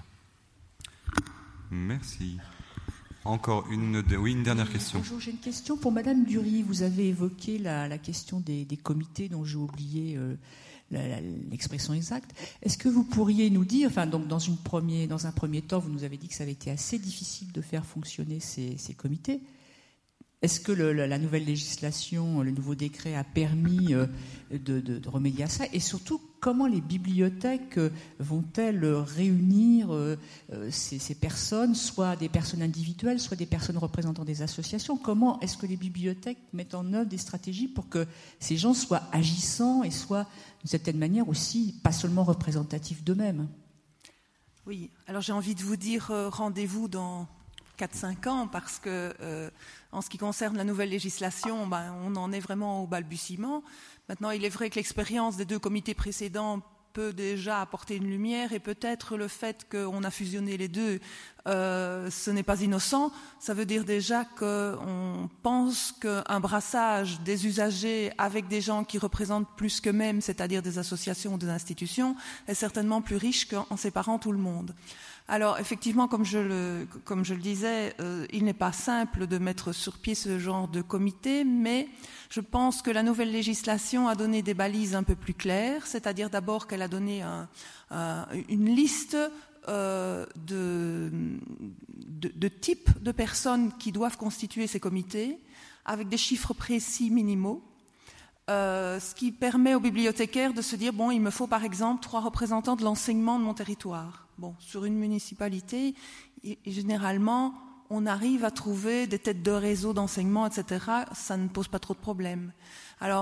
Merci. Encore une dernière question. Bonjour, j'ai une question pour Madame Dury. Vous avez évoqué la question des comités, dont j'ai oublié l'expression exacte. Est-ce que vous pourriez nous dire, dans un premier temps, vous nous avez dit que ça avait été assez difficile de faire fonctionner ces comités. Est-ce que la nouvelle législation, le nouveau décret a permis de remédier à ça ? Et surtout, comment les bibliothèques vont-elles réunir ces personnes, soit des personnes individuelles, soit des personnes représentant des associations ? Comment est-ce que les bibliothèques mettent en œuvre des stratégies pour que ces gens soient agissants et soient, d'une certaine manière, aussi pas seulement représentatifs d'eux-mêmes ? Oui, alors j'ai envie de vous dire rendez-vous dans 4-5 ans, parce que en ce qui concerne la nouvelle législation, on en est vraiment au balbutiement. Maintenant, il est vrai que l'expérience des 2 comités précédents peut déjà apporter une lumière, et peut-être le fait qu'on a fusionné les 2, ce n'est pas innocent. Ça veut dire déjà qu'on pense qu'un brassage des usagers avec des gens qui représentent plus qu'eux-mêmes, c'est-à-dire des associations ou des institutions, est certainement plus riche qu'en séparant tout le monde. Alors, effectivement, comme je le disais, il n'est pas simple de mettre sur pied ce genre de comité, mais je pense que la nouvelle législation a donné des balises un peu plus claires, c'est-à-dire d'abord qu'elle a donné une liste de types de personnes qui doivent constituer ces comités, avec des chiffres précis minimaux. Ce qui permet aux bibliothécaires de se dire, il me faut par exemple 3 représentants de l'enseignement de mon territoire. Sur une municipalité, généralement, on arrive à trouver des têtes de réseau d'enseignement, etc. Ça ne pose pas trop de problèmes. Alors,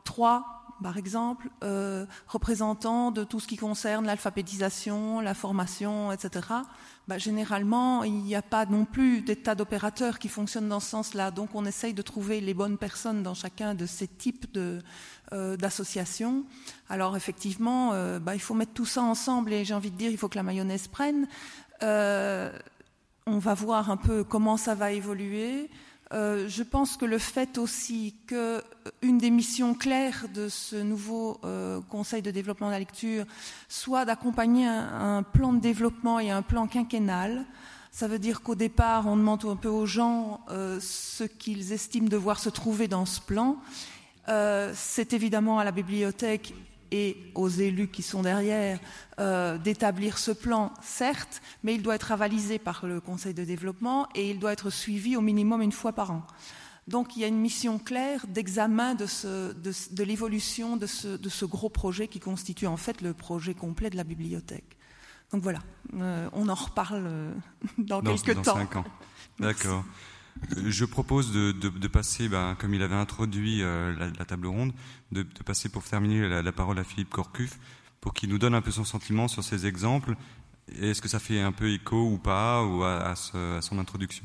3, par exemple, représentants de tout ce qui concerne l'alphabétisation, la formation, etc. Généralement, il n'y a pas non plus des tas d'opérateurs qui fonctionnent dans ce sens-là. Donc, on essaye de trouver les bonnes personnes dans chacun de ces types d'associations. Alors, effectivement, il faut mettre tout ça ensemble et j'ai envie de dire, il faut que la mayonnaise prenne. On va voir un peu comment ça va évoluer. Je pense que le fait aussi qu'une des missions claires de ce nouveau Conseil de développement de la lecture soit d'accompagner un plan de développement et un plan quinquennal. Ça veut dire qu'au départ, on demande un peu aux gens ce qu'ils estiment devoir se trouver dans ce plan. C'est évidemment à la bibliothèque et aux élus qui sont derrière d'établir ce plan, certes, mais il doit être avalisé par le Conseil de développement et il doit être suivi au minimum une fois par an. Donc il y a une mission claire d'examen de l'évolution de ce gros projet qui constitue en fait le projet complet de la bibliothèque. Donc voilà, on en reparle dans quelques temps. 5 ans. D'accord. Je propose de passer, comme il avait introduit la table ronde, de passer pour terminer la parole à Philippe Corcuff pour qu'il nous donne un peu son sentiment sur ces exemples. Et est-ce que ça fait un peu écho ou pas ou à son introduction?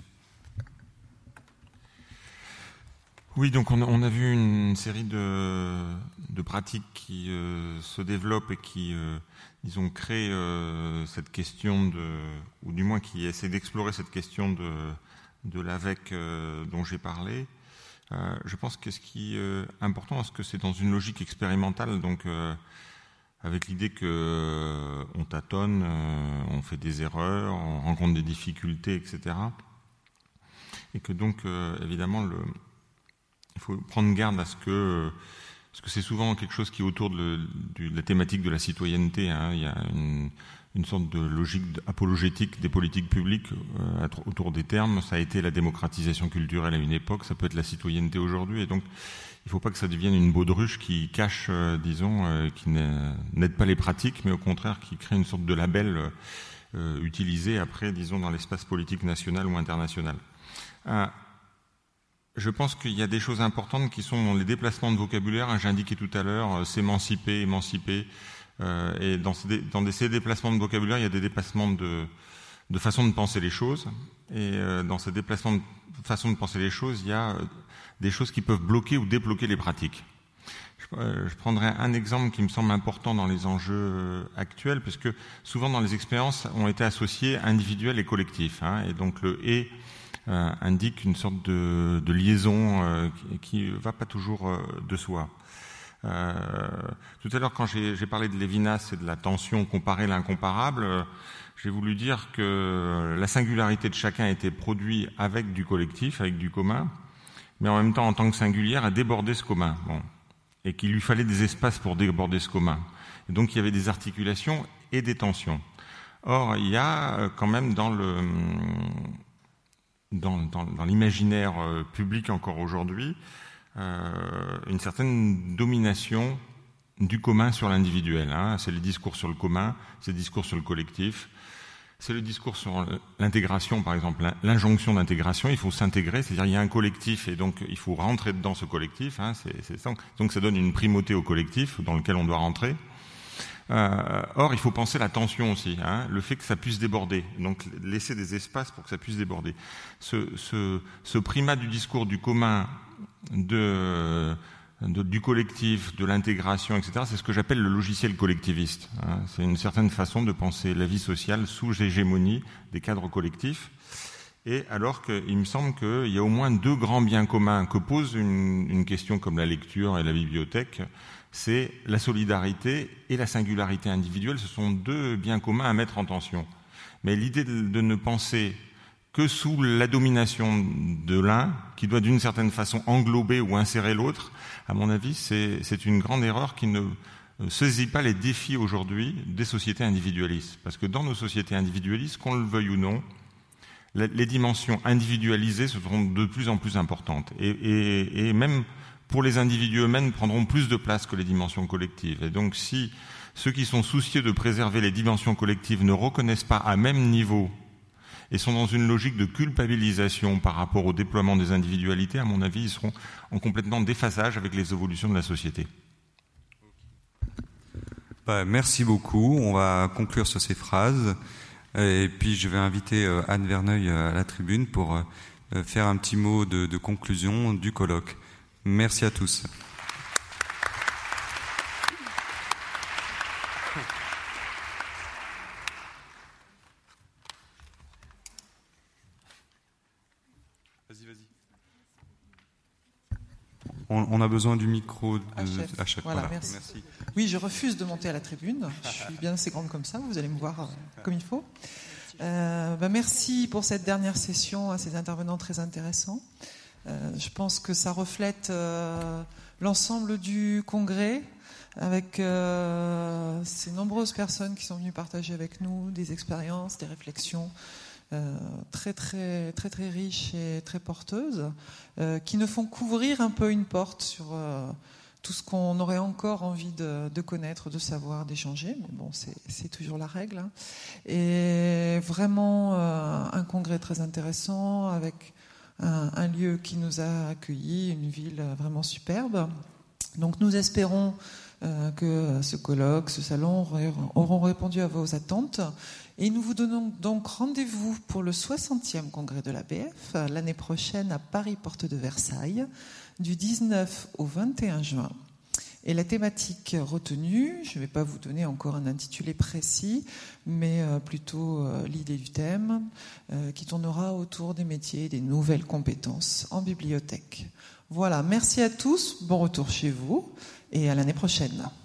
Oui, donc on a vu une série de pratiques qui se développent et qui, disons, créent cette question ou du moins qui essaient d'explorer cette question de l'AVEC dont j'ai parlé. Je pense que ce qui est important, c'est que c'est dans une logique expérimentale, donc avec l'idée que on tâtonne, on fait des erreurs, on rencontre des difficultés, etc. Et que donc, évidemment, il faut prendre garde à ce que parce que c'est souvent quelque chose qui est autour de la thématique de la citoyenneté. Il y a une sorte de logique apologétique des politiques publiques autour des termes. Ça a été la démocratisation culturelle à une époque, ça peut être la citoyenneté aujourd'hui. Et donc, il ne faut pas que ça devienne une baudruche qui cache, qui n'aide pas les pratiques, mais au contraire qui crée une sorte de label utilisé après, disons, dans l'espace politique national ou international. Je pense qu'il y a des choses importantes qui sont les déplacements de vocabulaire. J'ai indiqué tout à l'heure s'émanciper, émanciper. Et dans ces déplacements de vocabulaire, il y a des déplacements de façon de penser les choses. Et dans ces déplacements de façon de penser les choses, il y a des choses qui peuvent bloquer ou débloquer les pratiques. Je prendrai un exemple qui me semble important dans les enjeux actuels, parce que souvent dans les expériences ont été associés individuels et collectifs. Et donc le « et » indique une sorte de liaison qui ne va pas toujours de soi. Tout à l'heure, quand j'ai parlé de Lévinas et de la tension comparer l'incomparable, j'ai voulu dire que la singularité de chacun était produite avec du collectif, avec du commun, mais en même temps, en tant que singulière, a débordé ce commun. Et qu'il lui fallait des espaces pour déborder ce commun. Et donc, il y avait des articulations et des tensions. Or, il y a quand même dans l'imaginaire public encore aujourd'hui, une certaine domination du commun sur l'individuel. C'est les discours sur le commun, c'est le discours sur le collectif, c'est le discours sur l'intégration, par exemple, l'injonction d'intégration. Il faut s'intégrer, c'est-à-dire il y a un collectif et donc il faut rentrer dedans ce collectif. Donc ça donne une primauté au collectif dans lequel on doit rentrer. Or, il faut penser la tension aussi, le fait que ça puisse déborder, donc laisser des espaces pour que ça puisse déborder. Ce primat du discours du commun, du collectif, de l'intégration, etc., c'est ce que j'appelle le logiciel collectiviste. C'est une certaine façon de penser la vie sociale sous l'hégémonie des cadres collectifs. Et alors qu'il me semble qu'il y a au moins deux grands biens communs que pose une question comme la lecture et la bibliothèque, c'est la solidarité et la singularité individuelle. Ce sont deux biens communs à mettre en tension. Mais l'idée de ne penser que sous la domination de l'un, qui doit d'une certaine façon englober ou insérer l'autre, à mon avis, c'est une grande erreur qui ne saisit pas les défis aujourd'hui des sociétés individualistes. Parce que dans nos sociétés individualistes, qu'on le veuille ou non, les dimensions individualisées seront de plus en plus importantes. Et même pour les individus eux-mêmes, prendront plus de place que les dimensions collectives. Et donc, si ceux qui sont soucieux de préserver les dimensions collectives ne reconnaissent pas à même niveau et sont dans une logique de culpabilisation par rapport au déploiement des individualités, à mon avis, ils seront en complètement déphasage avec les évolutions de la société. Merci beaucoup. On va conclure sur ces phrases. Et puis je vais inviter Anne Verneuil à la tribune pour faire un petit mot de conclusion du colloque. Merci à tous. Vas-y. On a besoin du micro à chaque. Voilà, merci. Oui, je refuse de monter à la tribune. Je suis bien assez grande comme ça, vous allez me voir comme il faut. Merci pour cette dernière session, à ces intervenants très intéressants. Je pense que ça reflète l'ensemble du congrès, avec ces nombreuses personnes qui sont venues partager avec nous des expériences, des réflexions très riches et très porteuses, qui nous font couvrir un peu une porte sur tout ce qu'on aurait encore envie de connaître, de savoir, d'échanger. Mais bon, c'est toujours la règle. Hein. Et vraiment un congrès très intéressant, avec un lieu qui nous a accueillis, une ville vraiment superbe. Donc nous espérons que ce colloque, ce salon auront répondu à vos attentes. Et nous vous donnons donc rendez-vous pour le 60e congrès de l'ABF l'année prochaine à Paris, porte de Versailles, du 19 au 21 juin. Et la thématique retenue, je ne vais pas vous donner encore un intitulé précis, mais plutôt l'idée du thème, qui tournera autour des métiers et des nouvelles compétences en bibliothèque. Voilà, merci à tous, bon retour chez vous et à l'année prochaine.